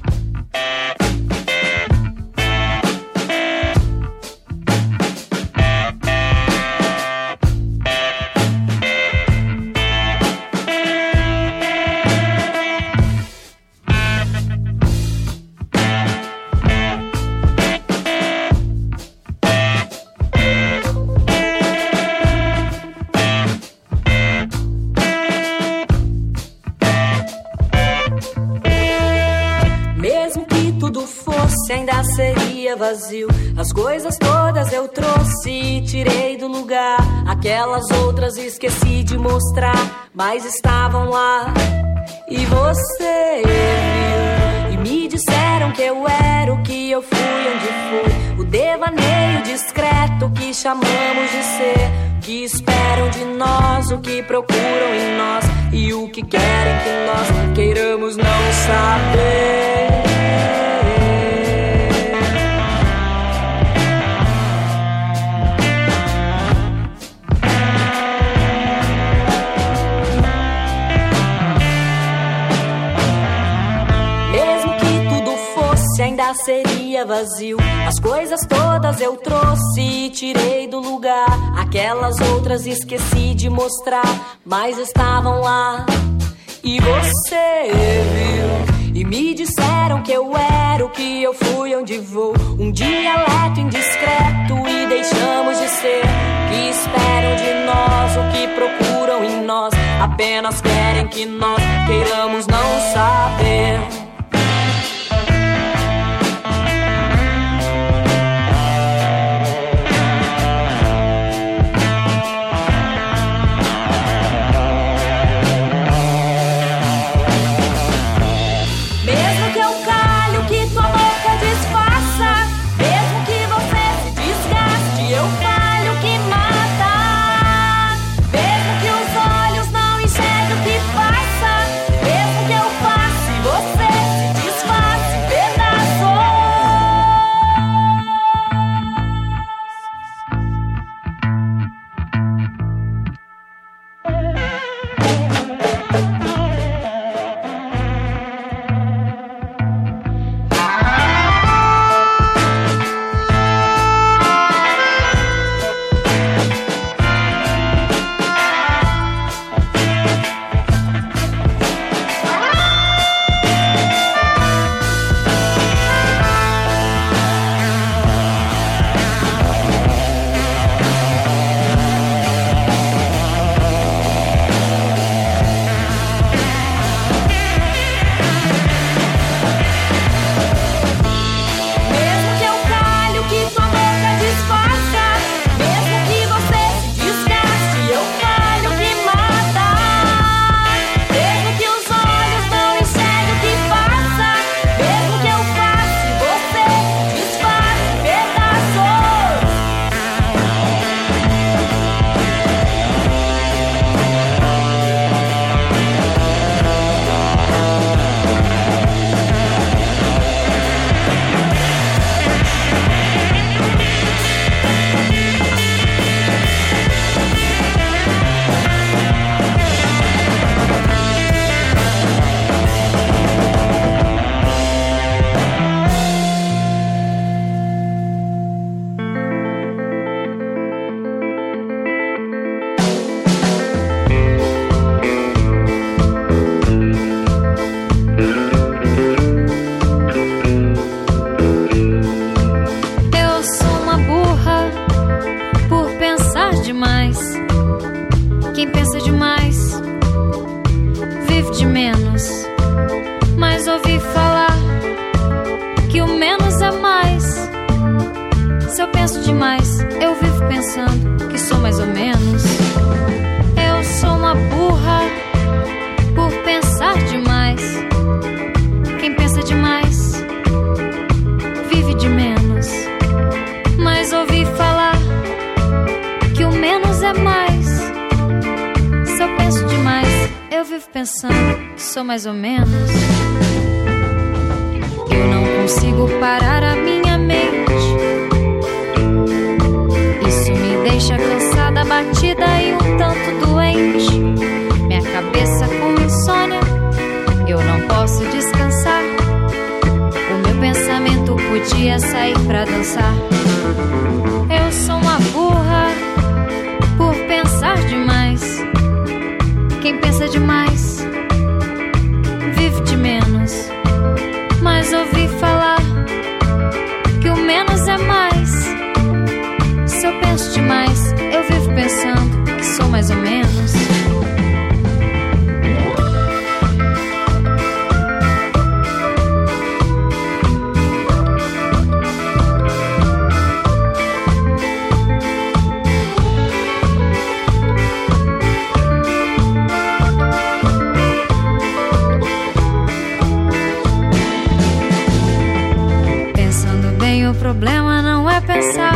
Ainda seria vazio. As coisas todas eu trouxe e tirei do lugar. Aquelas outras esqueci de mostrar, mas estavam lá. E você viu, e me disseram que eu era o que eu fui onde fui. O devaneio discreto que chamamos de ser. Que esperam de nós, o que procuram em nós. E o que querem que nós queiramos não saber. Ainda seria vazio. As coisas todas eu trouxe e tirei do lugar. Aquelas outras esqueci de mostrar, mas estavam lá. E você viu, e me disseram que eu era o que eu fui onde vou. Um dialeto indiscreto e deixamos de ser. Que esperam de nós, o que procuram em nós. Apenas querem que nós queiramos não saber. vivo pensando que sou mais ou menos. Eu não consigo parar a minha mente. Isso me deixa cansada, batida e um tanto doente. Minha cabeça com insônia, eu não posso descansar. O meu pensamento podia sair pra dançar. Eu sou uma burra por pensar demais. Quem pensa demais vive de menos. Mas ouvi falar que o menos é mais. Se eu penso demais, eu vivo pensando que sou mais ou menos. O problema não é pensar,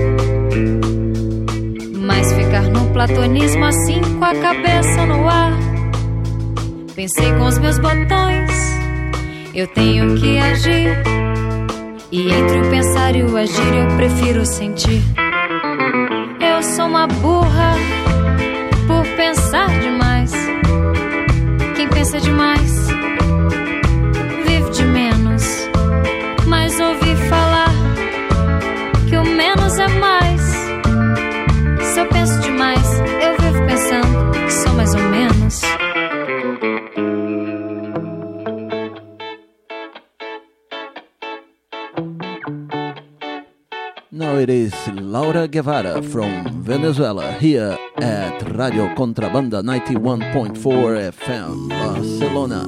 mas ficar no platonismo assim com a cabeça no ar. Pensei com os meus botões, eu tenho que agir. E entre o pensar e o agir eu prefiro sentir. Eu sou uma burra por pensar demais. Quem pensa demais vive de menos. Mas ouvi falar que o menos é mais. Se eu penso demais, eu vivo pensando que sou mais ou menos. Now it is Laura Guevara from Venezuela here at Radio Contrabanda ninety-one point four F M Barcelona.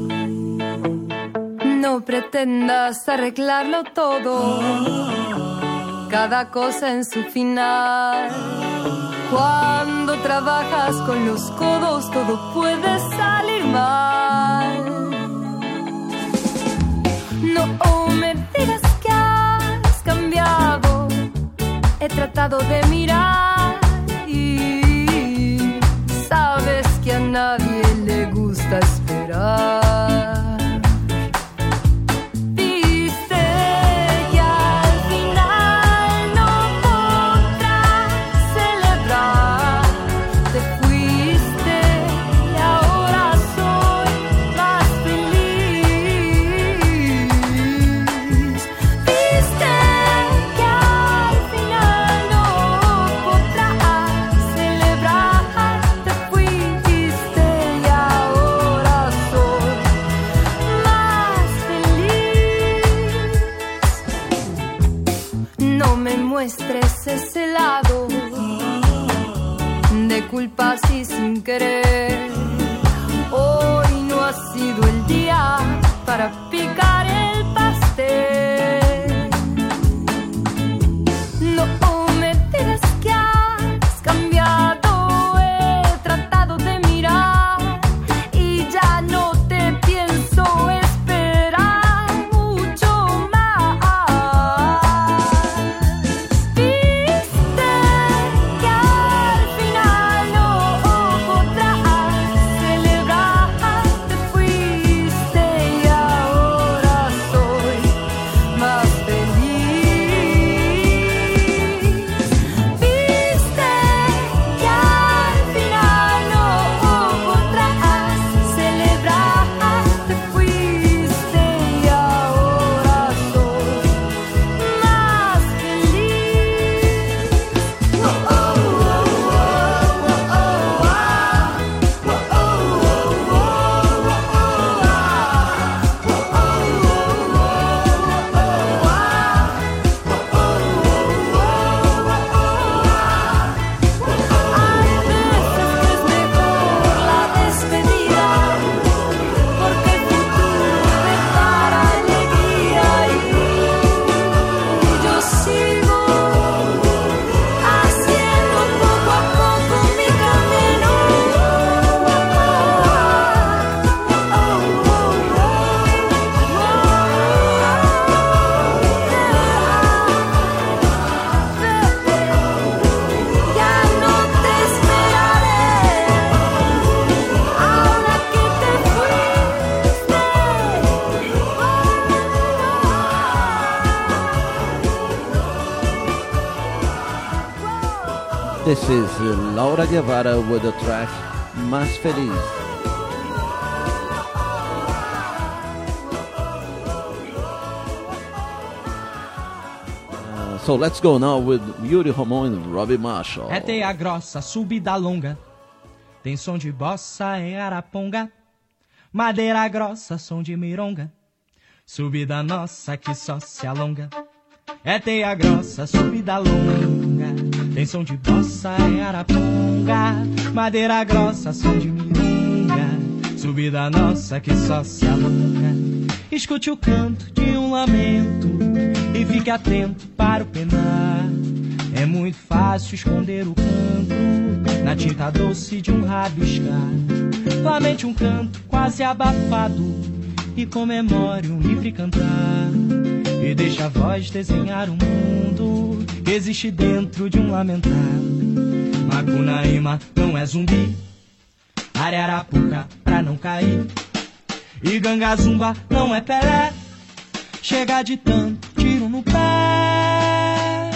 No pretendas arreglarlo todo, cada cosa en su final. Cuando trabajas con los codos todo puede salir mal. No me digas que has cambiado, he tratado de mirar y sabes que a nadie le gusta esperar. Muestres ese lado de culpas y sin querer. Hoy no ha sido el día para picar el pastel. No me digas que has cambiado, he tratado de mirar y ya no te pienso esperar mucho más. Celebrar, te fuiste y ahora This is Laura Guevara with the track Más Feliz. Uh, so let's go now with Yuri Ramon and Robbie Marshall. É teia grossa, subida longa, tem som de bossa em Araponga. Madeira grossa, som de mironga, subida nossa que só se alonga. É teia grossa, subida longa, tem som de bossa em Araponga. Madeira grossa, som de mironga, subida nossa que só se alonga. Escute o canto de um lamento e fique atento para o penar. É muito fácil esconder o canto na tinta doce de um rabiscar. Lamente um canto quase abafado e comemore um livre cantar. E deixa a voz desenhar um mundo que existe dentro de um lamentar. Macunaíma não é zumbi, Ararapuca pra não cair. E Gangazumba não é Pelé, chega de tanto tiro no pé.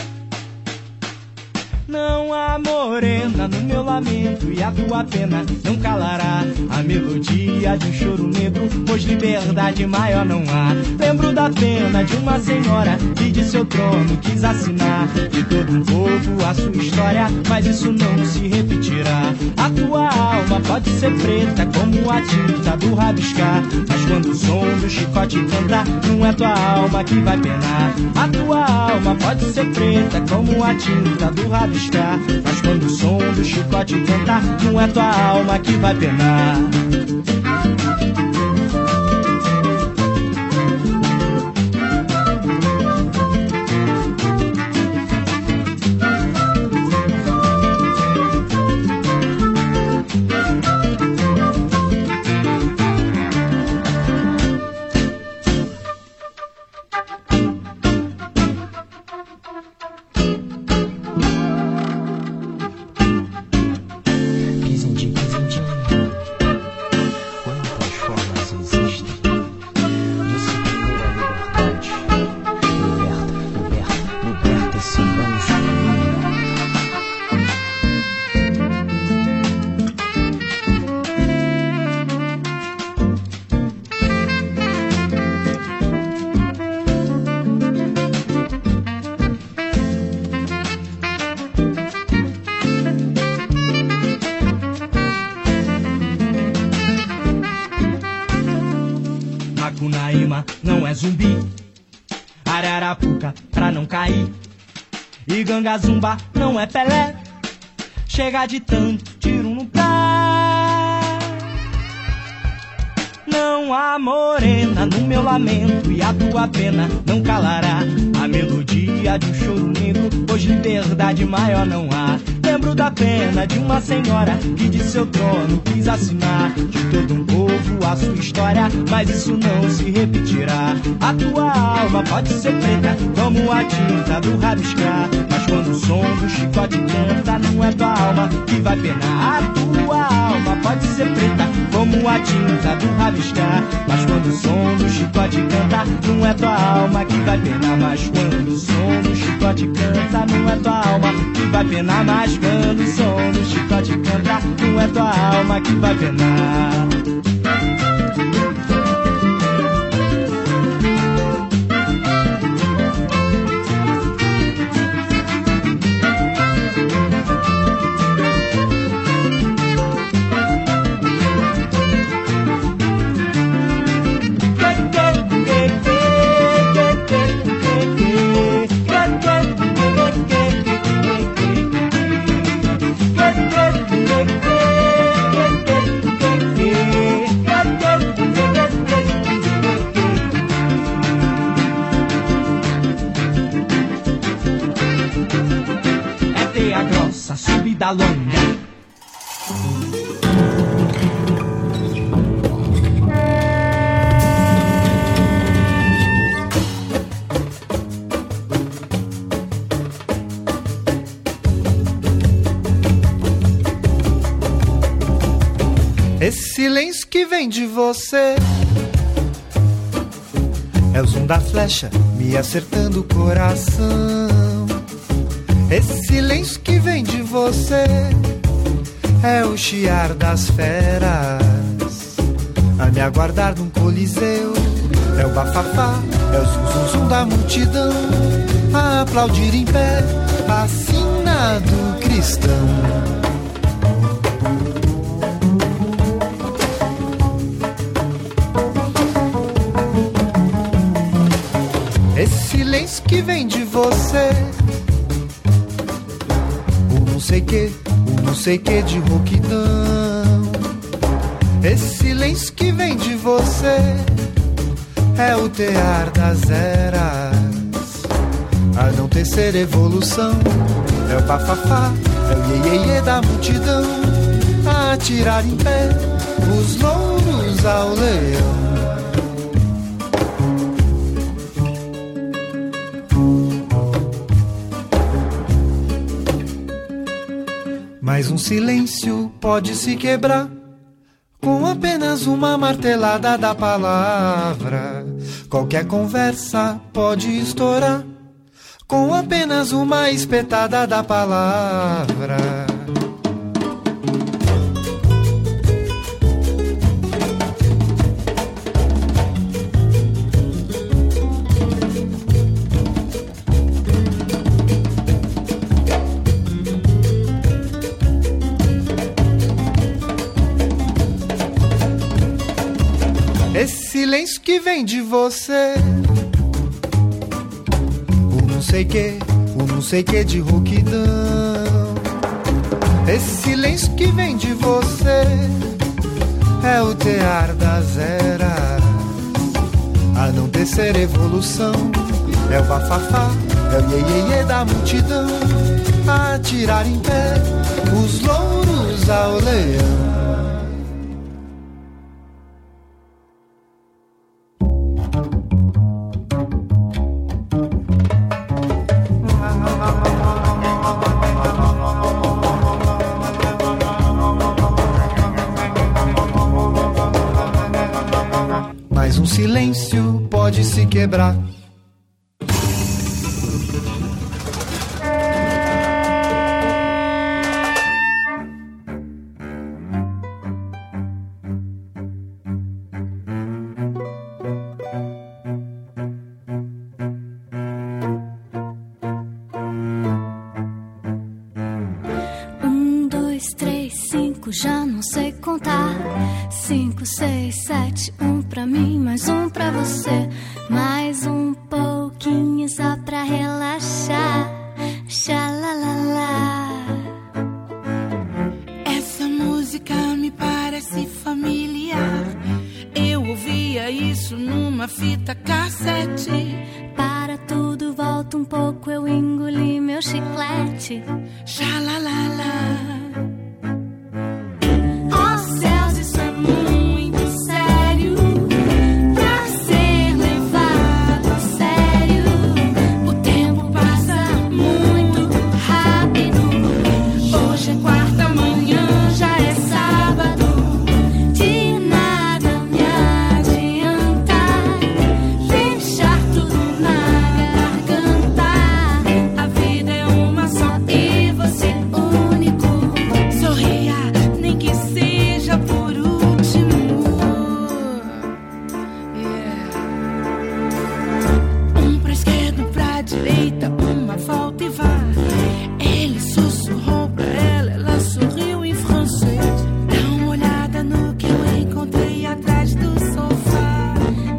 Não há morena no meu lamento e a tua pena não calará a melodia de um choro negro, pois liberdade maior não há. Lembro da pena de uma senhora que de seu trono quis assinar de todo um povo a sua história, mas isso não se repetirá. A tua alma pode ser preta como a tinta do rabiscar, mas quando o som do chicote canta, não é tua alma que vai penar. A tua alma pode ser preta como a tinta do rabiscar, mas quando o som do chicote cantar, não é tua alma que vai penar. Macunaíma não é zumbi, Ararapuca pra não cair. E Gangazumba não é Pelé, chega de tanto tiro no pé. Não há morena no meu lamento e a tua pena não calará a melodia de um choro negro, pois liberdade maior não há. Lembro da pena de uma senhora que de seu trono quis assinar de todo um povo a sua história, mas isso não se repetirá. A tua alma pode ser preta como a tinta do rabiscar, mas quando o som do chicote canta, não é tua alma que vai penar. A tua alma pode ser preta como a tinta do rabiscar, mas quando o som do chicote canta, não é tua alma que vai penar. Mas quando o som do chicote canta, não é tua alma que vai penar. Mas quando o som do chicote canta, não é tua alma que vai penar. Subida longa. Esse silêncio que vem de você é o som da flecha me acertando o coração. Esse silêncio que vem de você é o chiar das feras a me aguardar num coliseu. É o bafafá, é o zum zum zum da multidão a aplaudir em pé, assinado cristão. Esse silêncio que vem de você, o não sei que, o não sei que de rouquidão. Esse silêncio que vem de você é o tear das eras a não tecer evolução. É o bafafá, é o iê, iê, iê da multidão a atirar em pé os louros ao leão. Mas um silêncio pode se quebrar com apenas uma martelada da palavra. Qualquer conversa pode estourar com apenas uma espetada da palavra. Esse silêncio que vem de você, o não sei que, o não sei que de rouquidão. Esse silêncio que vem de você é o tear das eras a não tecer evolução. É o bafafá, é o iê, iê, iê da multidão a atirar em pé os louros ao leão. Mas um silêncio pode se quebrar. Um, dois, três, cinco, já não sei contar. Cinco, seis, sete, um pra mim, mais um pra você. Mais um pouquinho só pra relaxar. Xalalala. Essa música me parece familiar. Eu ouvia isso numa fita cassete. Para tudo, volta um pouco, eu engoli meu chiclete. Xalalala. Oh céus, isso é muito sério pra ser levado a sério. O tempo passa muito rápido. Hoje é quarta, amanhã já é sábado. De nada me adianta deixar tudo na garganta. A vida é uma só e você único. Sorria, nem que seja por último. Yeah. Um pra esquerda, um pra direita, uma volta e vá. Ele sussurrou pra ela, ela sorriu em francês. Dá uma olhada no que eu encontrei atrás do sofá.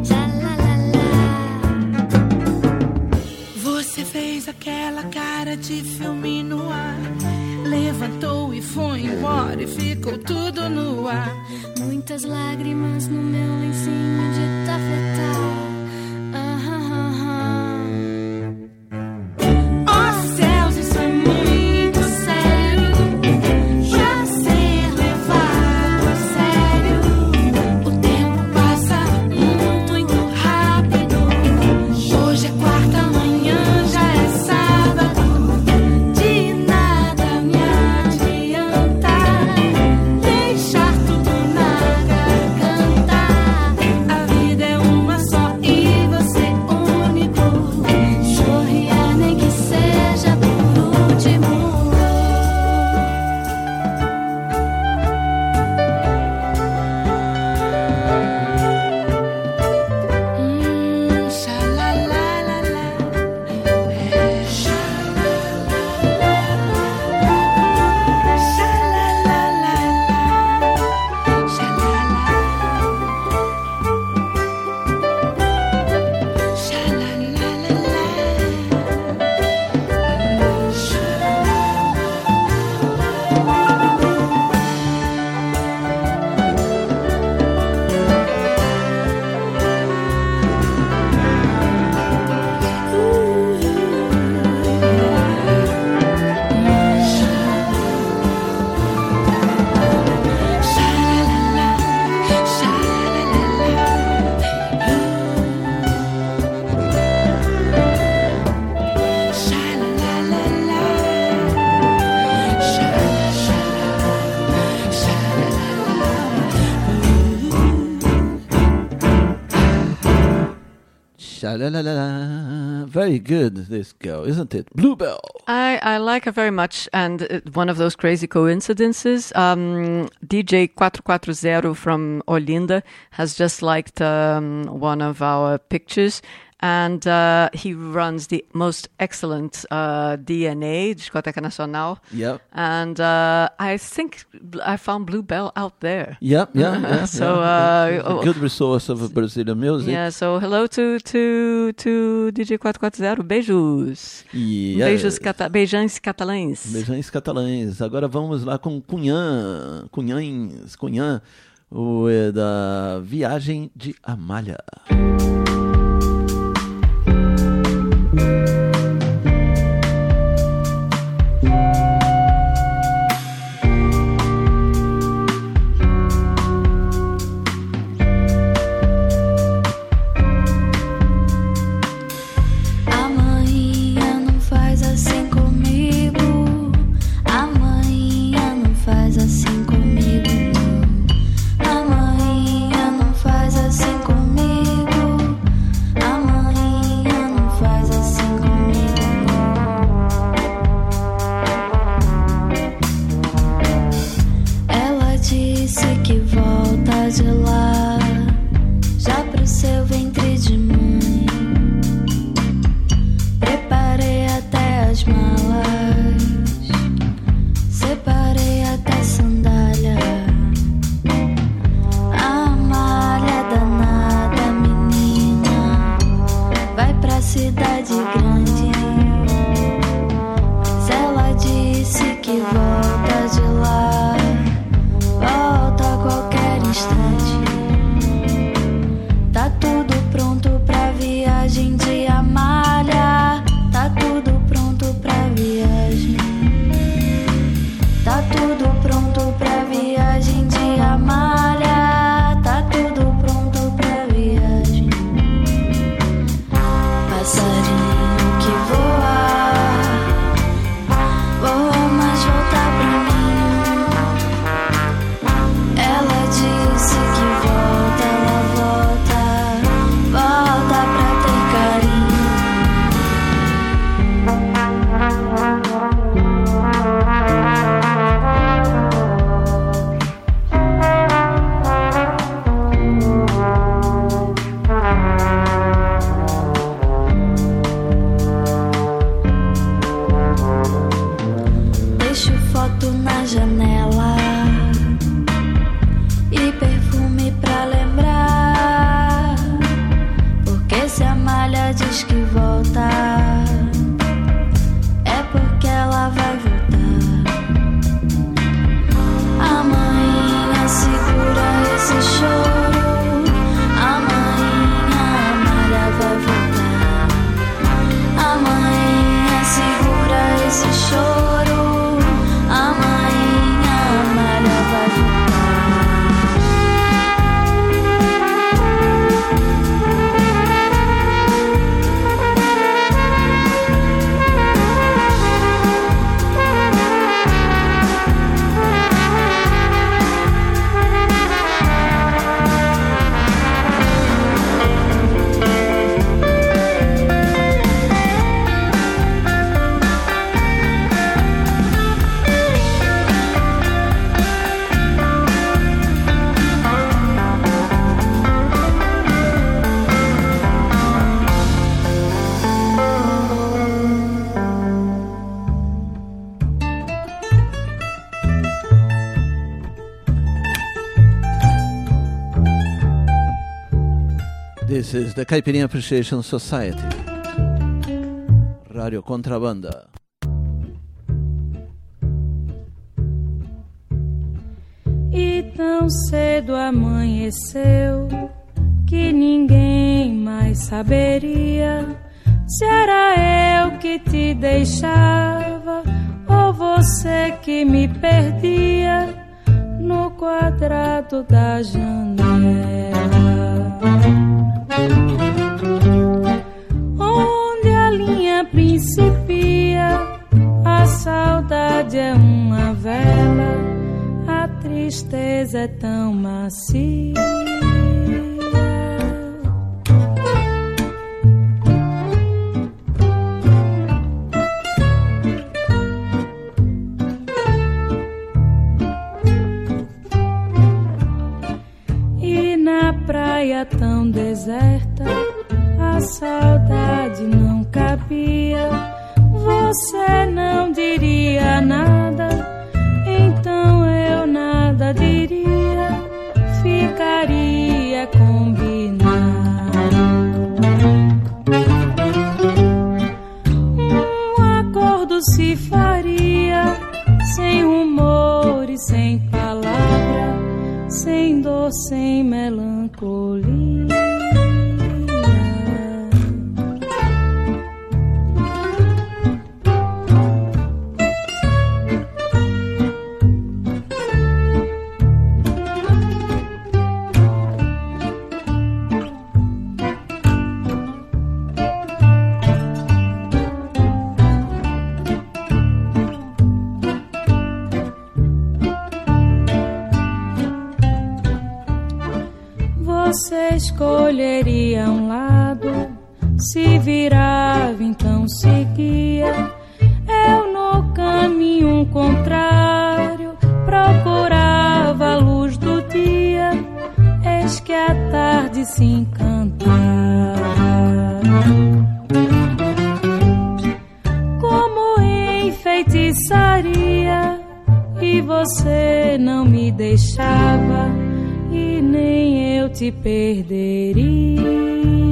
Você fez aquela cara de filme no ar. Levantou e foi embora e ficou tudo no ar. Muitas lágrimas no meu lencinho de tafetá. Ah, ah, ah, ah. Oh céus, isso é muito sério pra ser levado a sério. O tempo passa muito, muito rápido. Hoje é quarta, amanhã já é sábado. De nada me adianta deixar tudo na garganta. Sha-la-la-la. Very good, this girl, isn't it? Bluebell. I, I like her very much, and uh, one of those crazy coincidences, um, D J four forty from Olinda has just liked um, one of our pictures, and uh, he runs the most excellent uh, D N A, Discoteca Nacional. Yep. And uh, I think I found Bluebell out there. Yep, yeah, yeah. so yeah. Uh, a good resource of Brazilian music. Yeah, so hello to to to D J four forty. Beijos. Yes. Beijos cata beijões catalães. Beijões catalães. Agora vamos lá com Cunhã, Cunhães, Cunhã, o é da Viagem de Amália. This is the Caipirinha Appreciation Society. Rádio Contrabanda. E tão cedo amanheceu que ninguém mais saberia se era eu que te deixava ou você que me perdia no quadrado da janela. Onde a linha principia, a saudade é uma vela, a tristeza é tão macia. praia tão deserta, a saudade não cabia. Você não diria nada, então eu nada diria, ficaria combinado. Um acordo se faria, sem rumor e sem palavra, sem dor, sem melancolia. Você escolheria um lado, se virava, então seguia. Eu no caminho contrário procurava a luz do dia. Eis que a tarde se encantava, como em feitiçaria, e você não me deixava, e nem eu te perderia.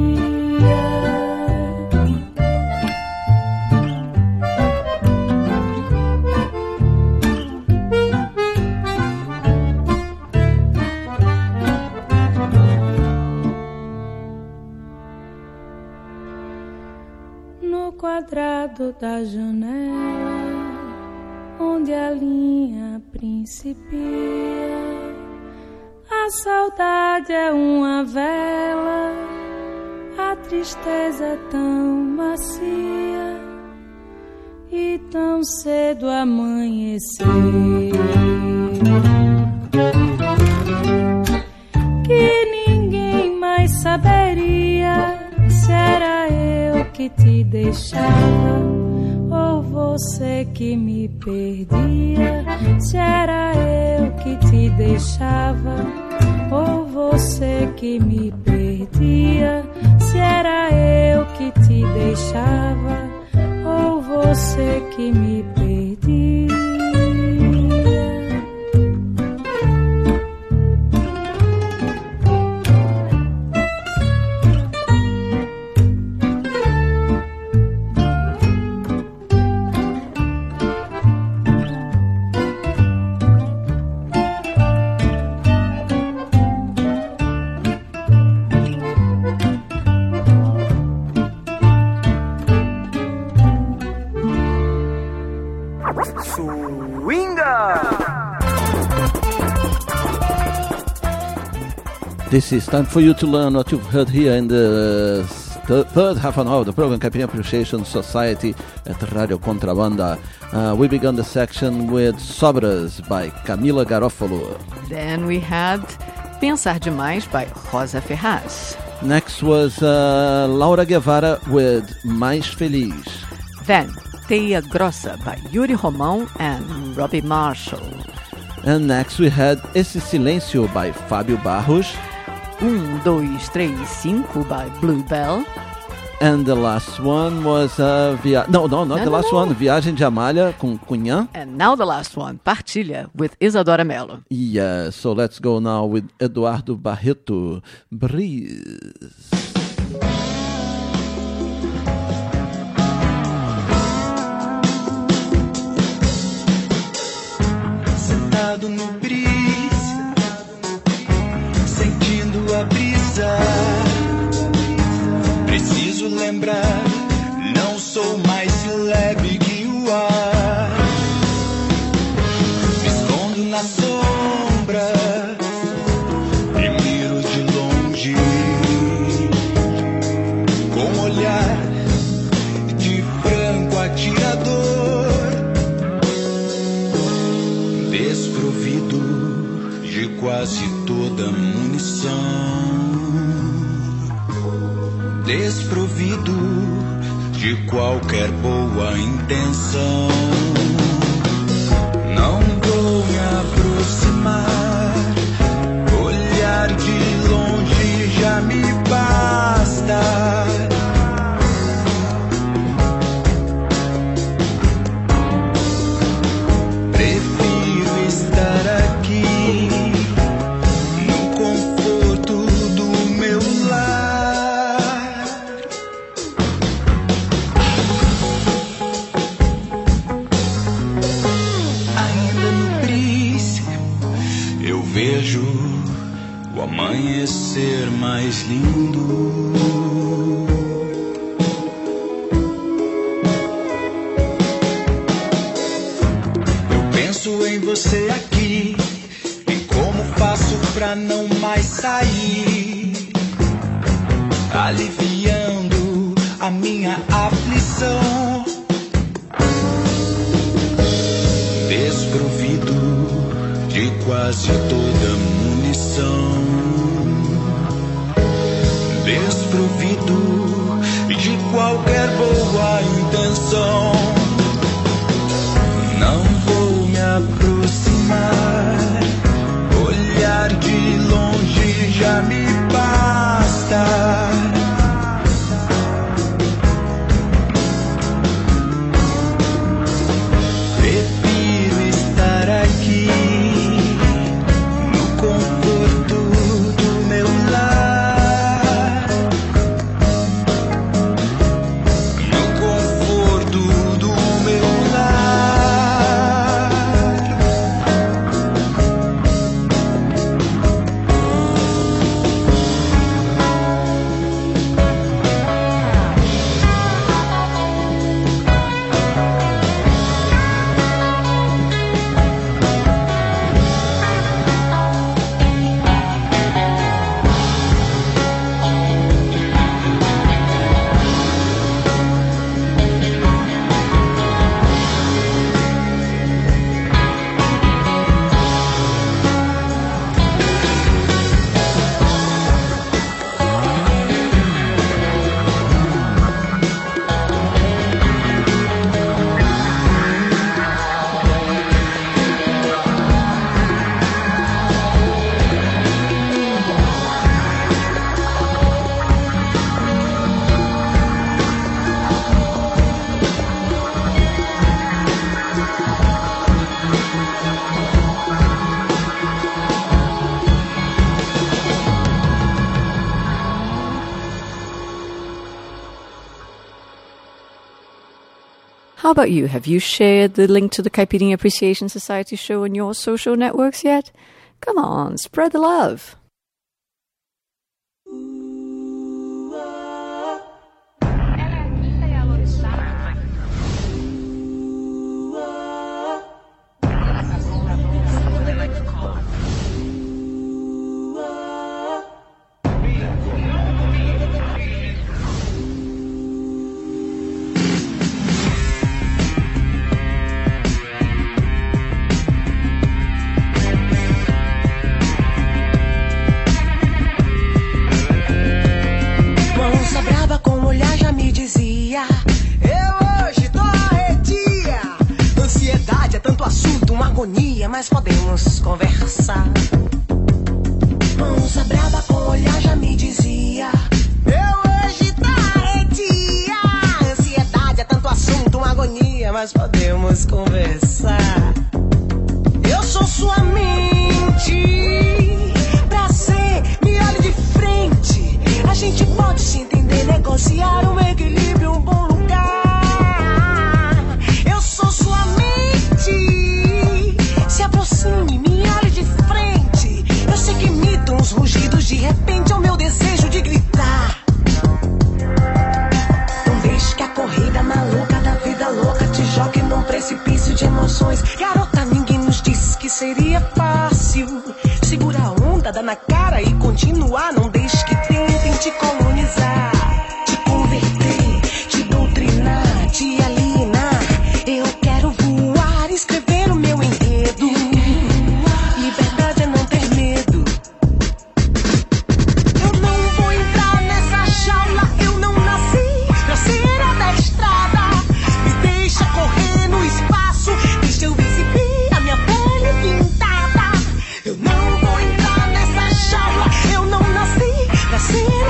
No quadrado da janela, onde a linha principia, a saudade é uma vela, a tristeza é tão macia, e tão cedo amanhecer, que ninguém mais saberia se era eu que te deixava, ou você que me perdia. Se era eu que te deixava, ou você que me perdia. Se era eu que te deixava, ou você que me perdia. This is time for you to learn what you've heard here in the th- third half an hour of the program, Caipirinha Appreciation Society at Radio Contrabanda. Uh, we began the section with Sobras by Camila Garofalo. Then we had Pensar Demais by Rosa Ferraz. Next was uh, Laura Guevara with Mais Feliz. Then Teia Grossa by Yuri Romão and Robbie Marshall. And next we had Esse Silêncio by Fábio Barros. Um, dois, três, cinco by Bluebell. And the last one was uh, via... No, no, not no, the no, last no. one. Viagem de Amália com Cunhã. And now the last one, Partilha with Isadora Mello. Yeah, so let's go now with Eduardo Barreto, Breeze. Sentado no brise, sentindo a brisa. Preciso lembrar, não sou mais leve que o ar. Me escondo na sombra e miro de longe, com um olhar de franco atirador, desprovido de quase toda munição, desprovido de qualquer boa intenção. Não vou me aproximar, olhar de longe me basta. Prefiro estar aqui no conforto do meu lar. Ainda no princípio eu vejo o amanhecer mais lindo. Eu penso em você aqui e como faço pra não mais sair, aliviando a minha aflição. Desprovido de quase toda munição, desprovido de qualquer boa intenção. Não vou me aproximar, olhar de longe já me basta. Prefiro estar aqui no conforto do meu lar, no conforto do meu lar. How about you? Have you shared the link to the Caipirinha Appreciation Society show on your social networks yet? Come on, spread the love. Mas podemos conversar. Onça brava com olhar já me dizia: eu hoje tá arredia. Ansiedade é tanto assunto, uma agonia, mas podemos conversar. Eu sou sua mente, prazer, me olhe de frente. A gente pode se entender, negociar um equilíbrio, um bom lugar. Eu sou sua mente. Se aproxime, me olhe de frente. Eu sei que imitam uns rugidos, de repente é o meu desejo de gritar. Não deixe que a corrida maluca da vida louca te jogue num precipício de emoções. Garota, ninguém nos disse que seria fácil. Segura a onda, dá na cara e continuar. Não deixe que tentem te colonizar, te converter, te doutrinar, te alienar. Eu quero voar, escrever o meu enredo. Liberdade é não ter medo. Eu não vou entrar nessa jaula. Eu não nasci pra ser adestrada. Me deixa correr no espaço. Deixa eu exibir a minha pele pintada. Eu não vou entrar nessa jaula. Eu não nasci pra ser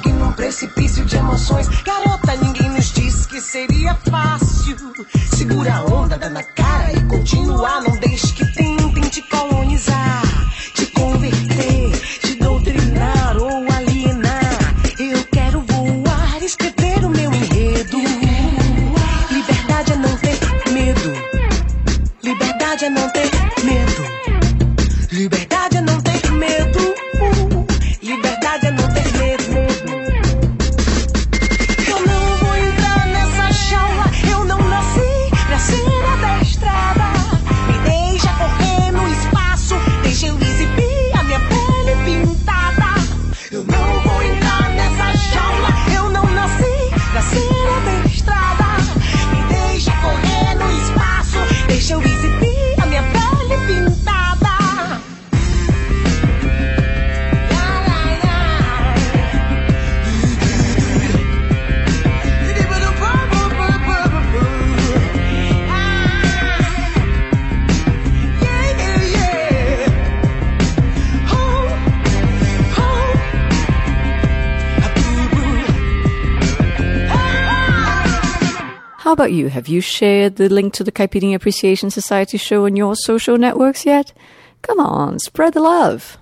jogue num precipício de emoções. Garota, ninguém nos disse que seria fácil. Segura a onda, dá na cara e continua. Não deixe que tentem te colonizar, te converter, te doutrinar ou alienar. Eu quero voar, escrever o meu enredo. Liberdade é não ter medo. Liberdade é não ter medo. Liberdade é não ter medo. Liberdade é não ter medo. Eu não vou entrar nessa jaula. Eu não nasci pra ser adestrada. Me deixa correr no espaço. Deixa eu exibir a minha pele pintada. Eu não vou entrar nessa jaula. Eu não nasci pra ser adestrada. Me deixa correr no espaço. Deixa eu exibir a minha pele pintada. How about you? Have you shared the link to the Caipirinha Appreciation Society show on your social networks yet? Come on, spread the love.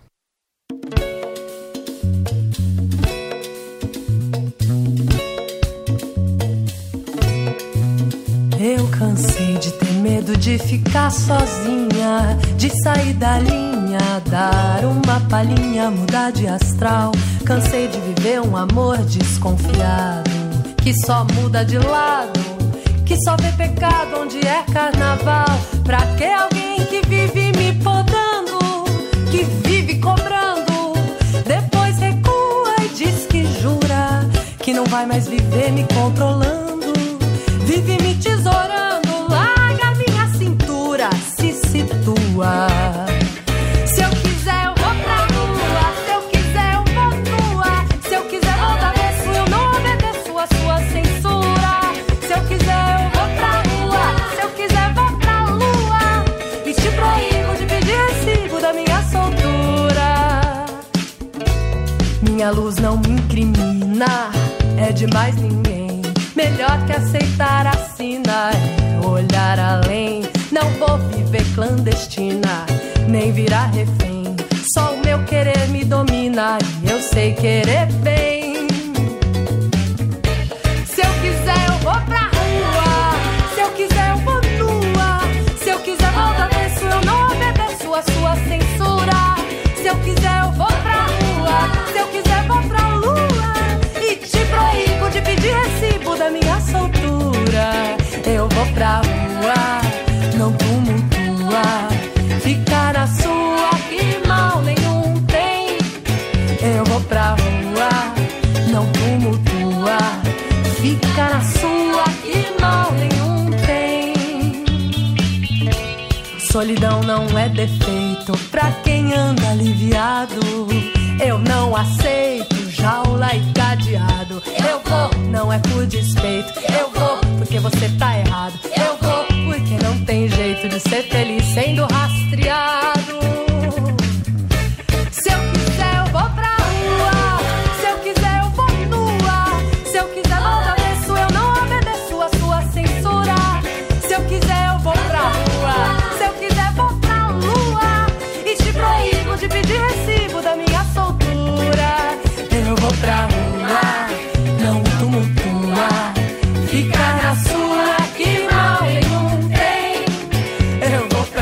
Eu cansei de ter medo de ficar sozinha, de sair da linha, dar uma palhinha, mudar de astral. Cansei de viver um amor desconfiado, que só muda de lado, que só vê pecado onde é carnaval. Pra que alguém que vive me podando, que vive cobrando, depois recua e diz que jura que não vai mais viver me controlando, vive me tesourando, larga minha cintura, se situa. Se eu quiser eu vou pra lua, se eu quiser eu vou nua, se eu quiser vou dar beço, eu não obedeço a sua censura. Se eu quiser eu vou pra lua, se eu quiser vou pra lua, e te proíbo de pedir recibo da minha soltura. Minha luz não me incrimina, é de mais ninguém. Melhor que aceitar a sina é olhar além. Não vou viver clandestina, nem virar refém. Só o meu querer me domina e eu sei querer bem. Se eu quiser eu vou pra rua, se eu quiser eu vou nua, se eu quiser vou dar beço, eu não obedeço a sua censura. Se eu quiser eu vou pra rua, se eu quiser vou pra lua, e te proíbo de pedir recibo da minha soltura. Eu vou pra rua, não tumultua, ficar na sua que mal nenhum tem. Eu vou pra rua, não tumultua, ficar na sua que mal nenhum tem. Solidão não é defeito pra quem anda aliviado. Eu não aceito jaula e cadeado. Eu vou, não é por despeito. Eu vou porque você tá errado. Eu vou porque não tem jeito de ser feliz sendo rastreado. Se eu quiser eu vou pra rua, se eu quiser eu vou nua, se eu quiser vou dar beço, eu não obedeço a sua censura. Se eu quiser eu vou pra rua, se eu quiser vou pra lua, e te proíbo de pedir recibo da minha soltura. Eu vou pra rua, não tumultua, ficar na sua que mal nenhum tem. Eu vou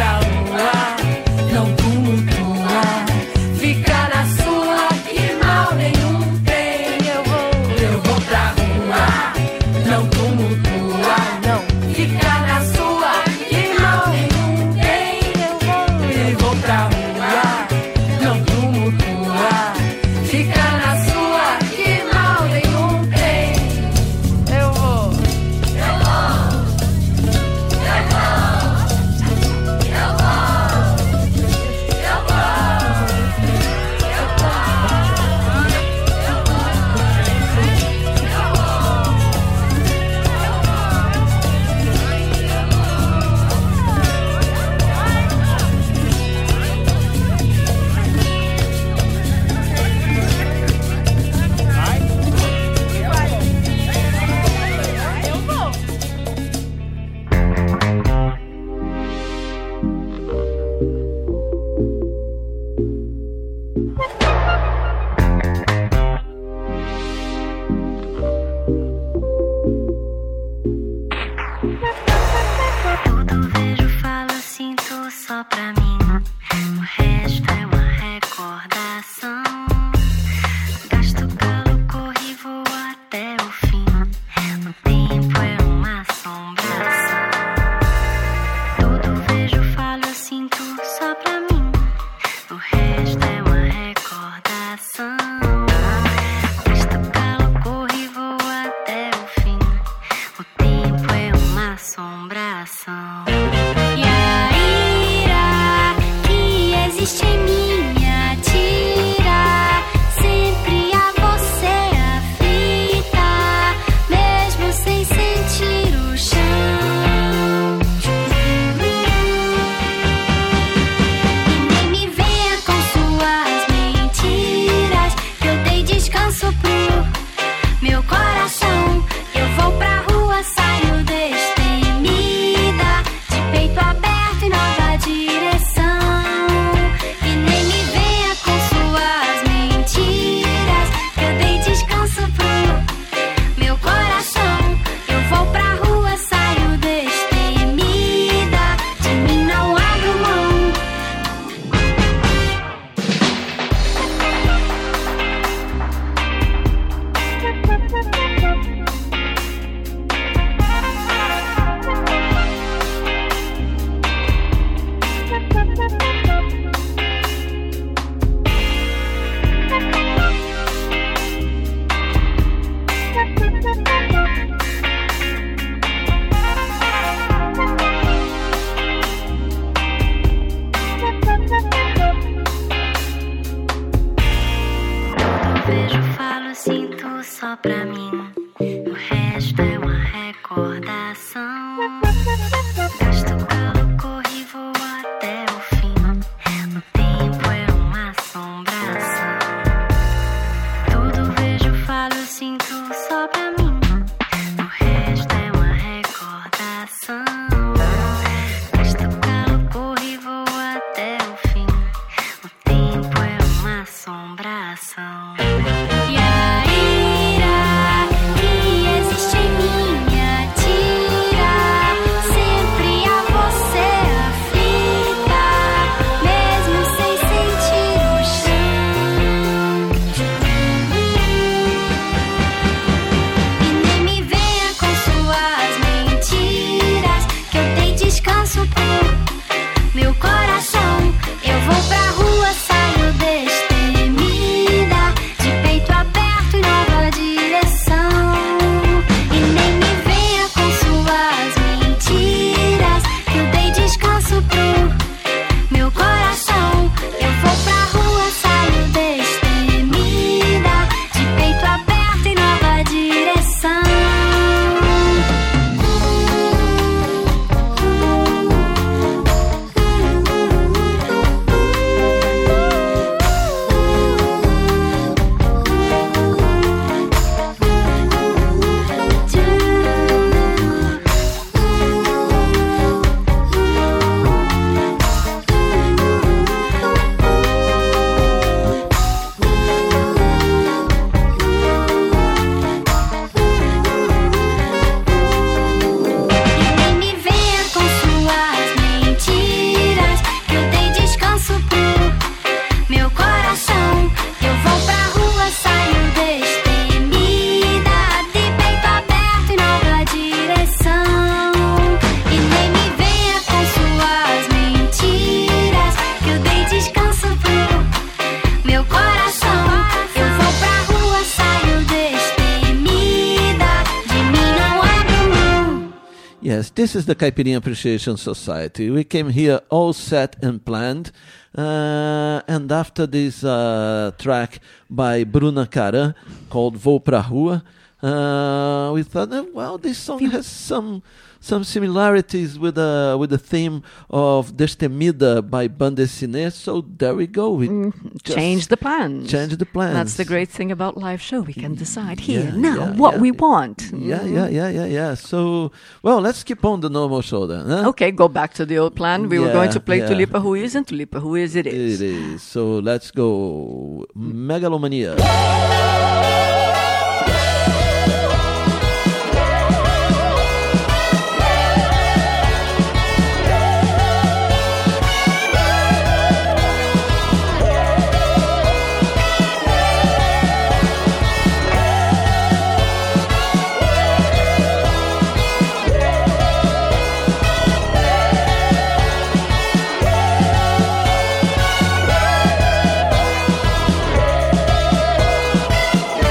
pra mim. O resto é uma recordação. Gasto calo, corre, vou até o fim. O tempo é uma assombração. Tudo vejo, falo, sinto só pra mim. O resto é uma recordação. Gasto calo, corre, vou até o fim. O tempo é uma assombração. E a ira que existe em minha tira sempre a você aflita, mesmo sem sentir o chão. E nem me venha com suas mentiras, que eu dei descanso pro meu coração. Eu vou pra rua, saio destemida, de peito aberto em nova direção. E nem me venha com suas mentiras, que eu dei descanso pro meu coração. Eu vou pra rua, saio destemida, de peito aberto em nova direção. Nem me venha com suas mentiras, que eu dei descanso pro meu coração. Eu vou pra rua, saio destemida, de peito aberto em nova direção. E nem me venha com suas mentiras, que eu dei descanso pro meu coração. Eu vou pra rua, saio destemida, de mim não abro mão. Yes, this is the Caipirinha Appreciation Society. We came here all set and planned. Uh, and after this uh, track by Bruna Caran called Vou Pra Rua, uh, we thought, uh, well, this song has some some similarities with the with the theme of Destemida by Bandesinê. So there we go. We just Change the plans. Change the plans. That's the great thing about live show. We can decide here, Yeah, now, yeah, what yeah. we want. Yeah, yeah, yeah, yeah, yeah. So, well, let's keep on the normal show then. Huh? Okay, go back to the old plan. We were going to Yeah, play yeah. Tulipa Ruiz, and Tulipa Ruiz it is. It is. So let's go. Megalomania. Thank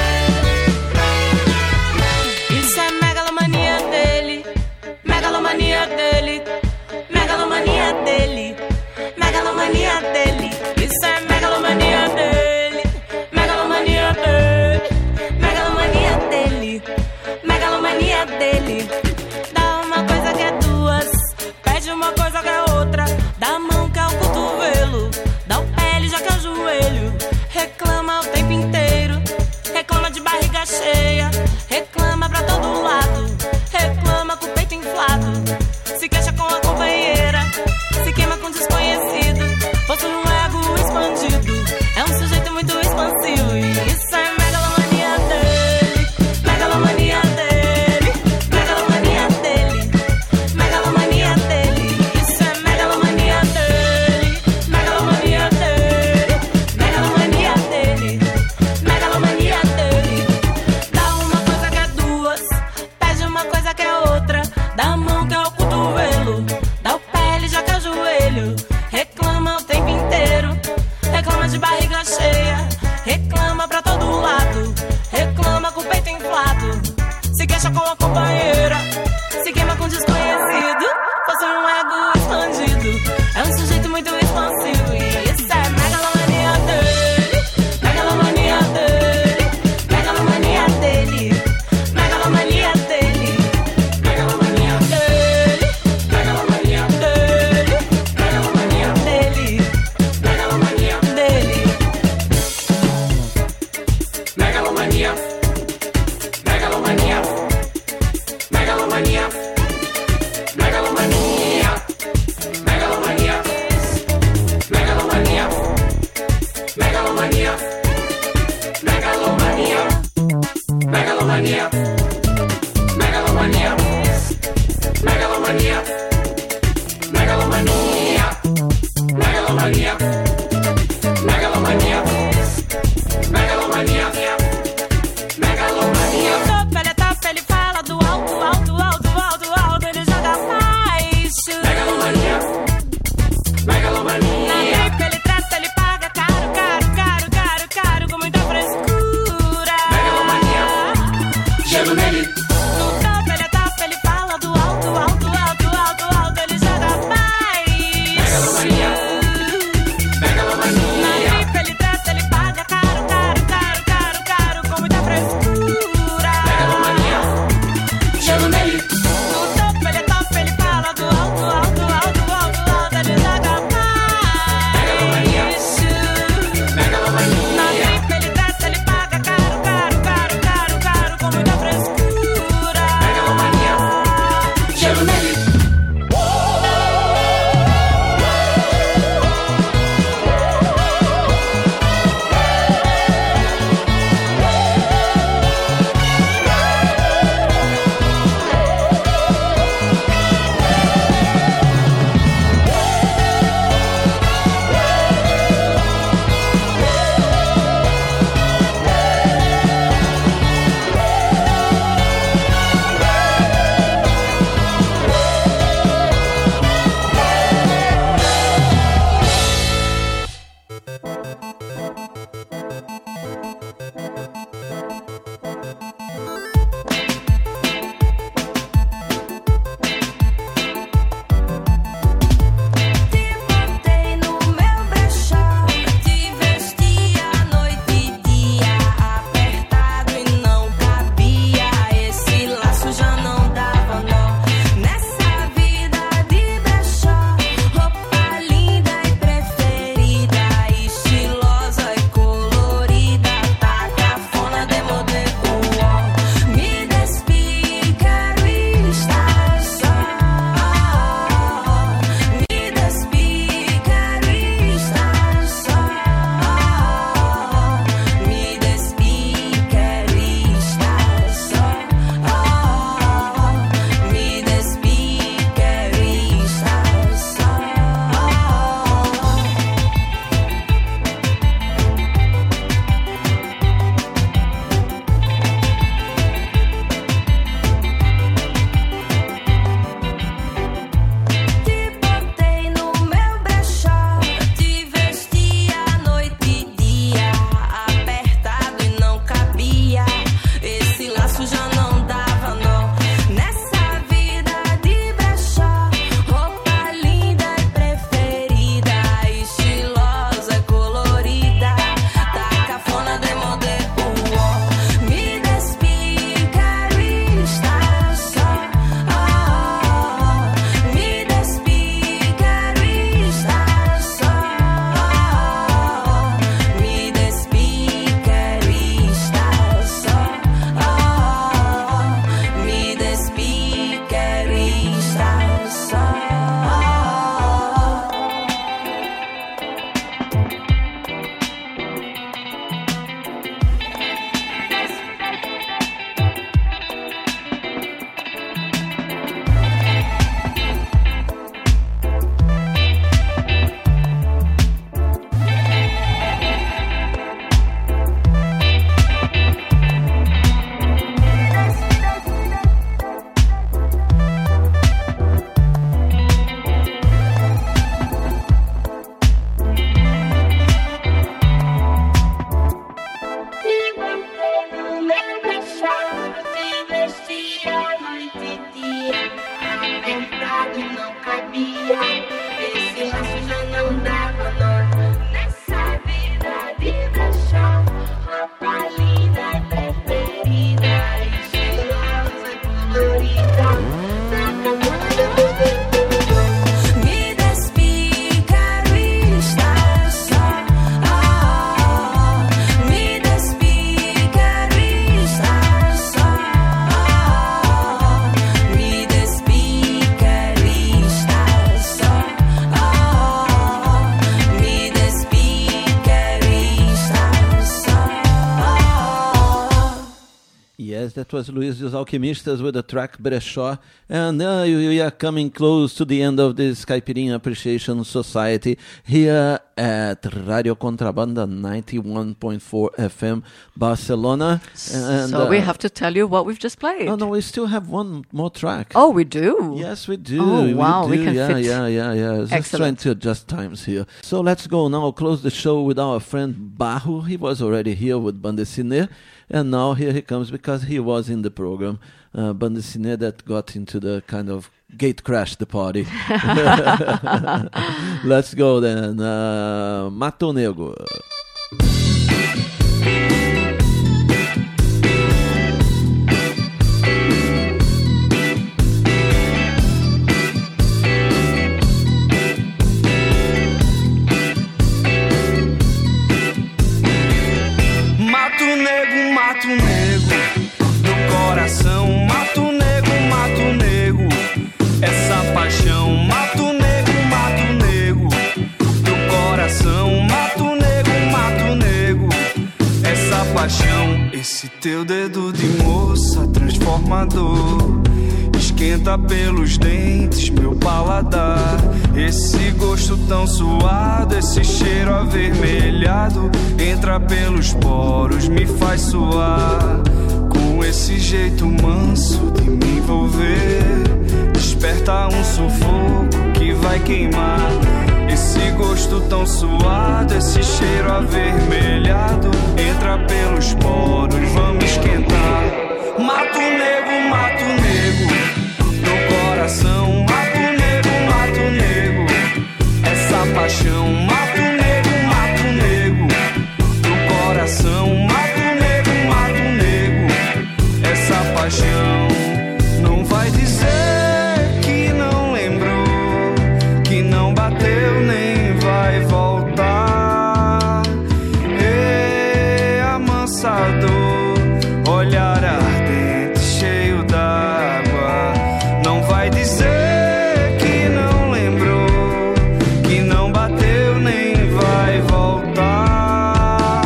Megalomania, megalomania, megalomania, megalomania, megalomania, megalomania, megalomania, megalomania. O topo, ele é top, ele fala do alto, alto, alto, alto, alto, ele joga baixo. Megalomania, megalomania. Na tripa ele trata, ele paga caro, caro, caro, caro, caro, com muita frescura. Megalomania, gelo nele. No topo, ele é top, ele fala do alto, alto, alto, alto, alto, ele joga baixo. Megalomania, Yes, that was Luiz e os Alquimistas with the track Brechó. And uh, we are coming close to the end of this Caipirinha Appreciation Society here at Radio Contrabanda ninety-one point four F M Barcelona. And, so we uh, have to tell you what we've just played. Oh, no, we still have one more track. Oh, we do? Yes, we do. Oh, wow, we, do. we can yeah, fit. Yeah, yeah, yeah. Just Excellent. trying to adjust times here. So let's go now, close the show with our friend Bajo. He was already here with Bandeciné. And now here he comes because he was in the program, uh, Bandeciné, that got into the kind of gate crash the party. Let's go then. Uh, Mato Negro. Mato negro, mato negro, do coração. Mato negro, mato negro, essa paixão. Mato negro, mato negro, do coração. Mato negro, mato negro, essa paixão. Esse teu dedo de moça transformador esquenta pelos dentes meu paladar. Esse gosto tão suado, esse cheiro avermelhado entra pelos poros, me faz suar. Com esse jeito manso de me envolver, desperta um sufoco que vai queimar. Esse gosto tão suado, esse cheiro avermelhado entra pelos poros, vamos esquentar. Mato negro, mato negro, no coração. Mato negro, mato negro, essa paixão. Mato negro, mato negro, no coração. Mato negro, mato negro, essa paixão. Não vai dizer que não lembrou, que não bateu nem vai voltar. Ei, amansador, olhar ardente, cheio d'água. Não vai dizer que não lembrou, que não bateu nem vai voltar.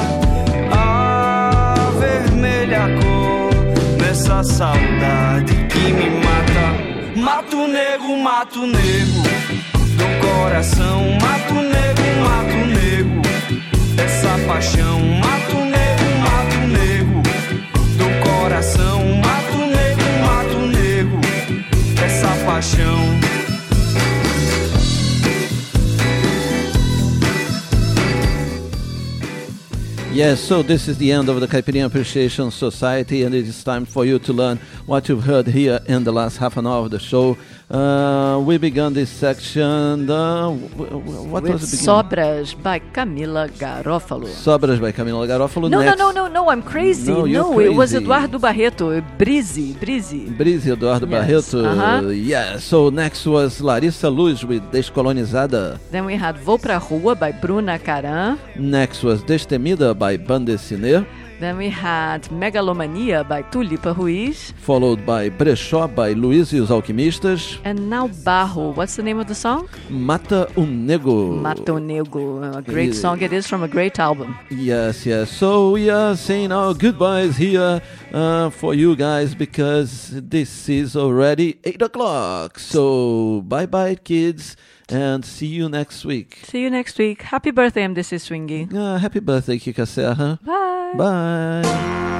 A vermelha cor nessa saudade que me mata. Mato negro, mato negro, do coração. Mato negro, mato negro, essa paixão. Mato negro, mato negro, do coração. Mato negro, mato negro, essa paixão. Yes, so this is the end of the Caipirinha Appreciation Society, and it is time for you to learn what you've heard here in the last half an hour of the show. Uh, we began this section. Uh, what With was the beginning? Sobras by Camila Garofalo. Sobras by Camila Garofalo. No, no, Next. no, no, no, I'm crazy. No, you're no, it was crazy. Eduardo Barreto. Brise, Brise. Brise, Eduardo Yes, Barreto. uh-huh. Yeah, so next was Larissa Luz with Descolonizada. Then we had Vou Pra Rua by Bruna Caran. Next was Destemida by Bandeciné. Then we had Megalomania by Tulipa Ruiz. Followed by Brechó by Luiz e os Alquimistas. And now Barro. What's the name of the song? Mata um Nego. Mato Negro. A great Yeah. song it is from a great album. Yes, yes. So we are saying our goodbyes here uh, for you guys because this is already eight o'clock. So bye bye, kids, and see you next week. See you next week. Happy birthday, M D C Swingy. Uh, happy birthday, Kika Serra. Bye. Bye.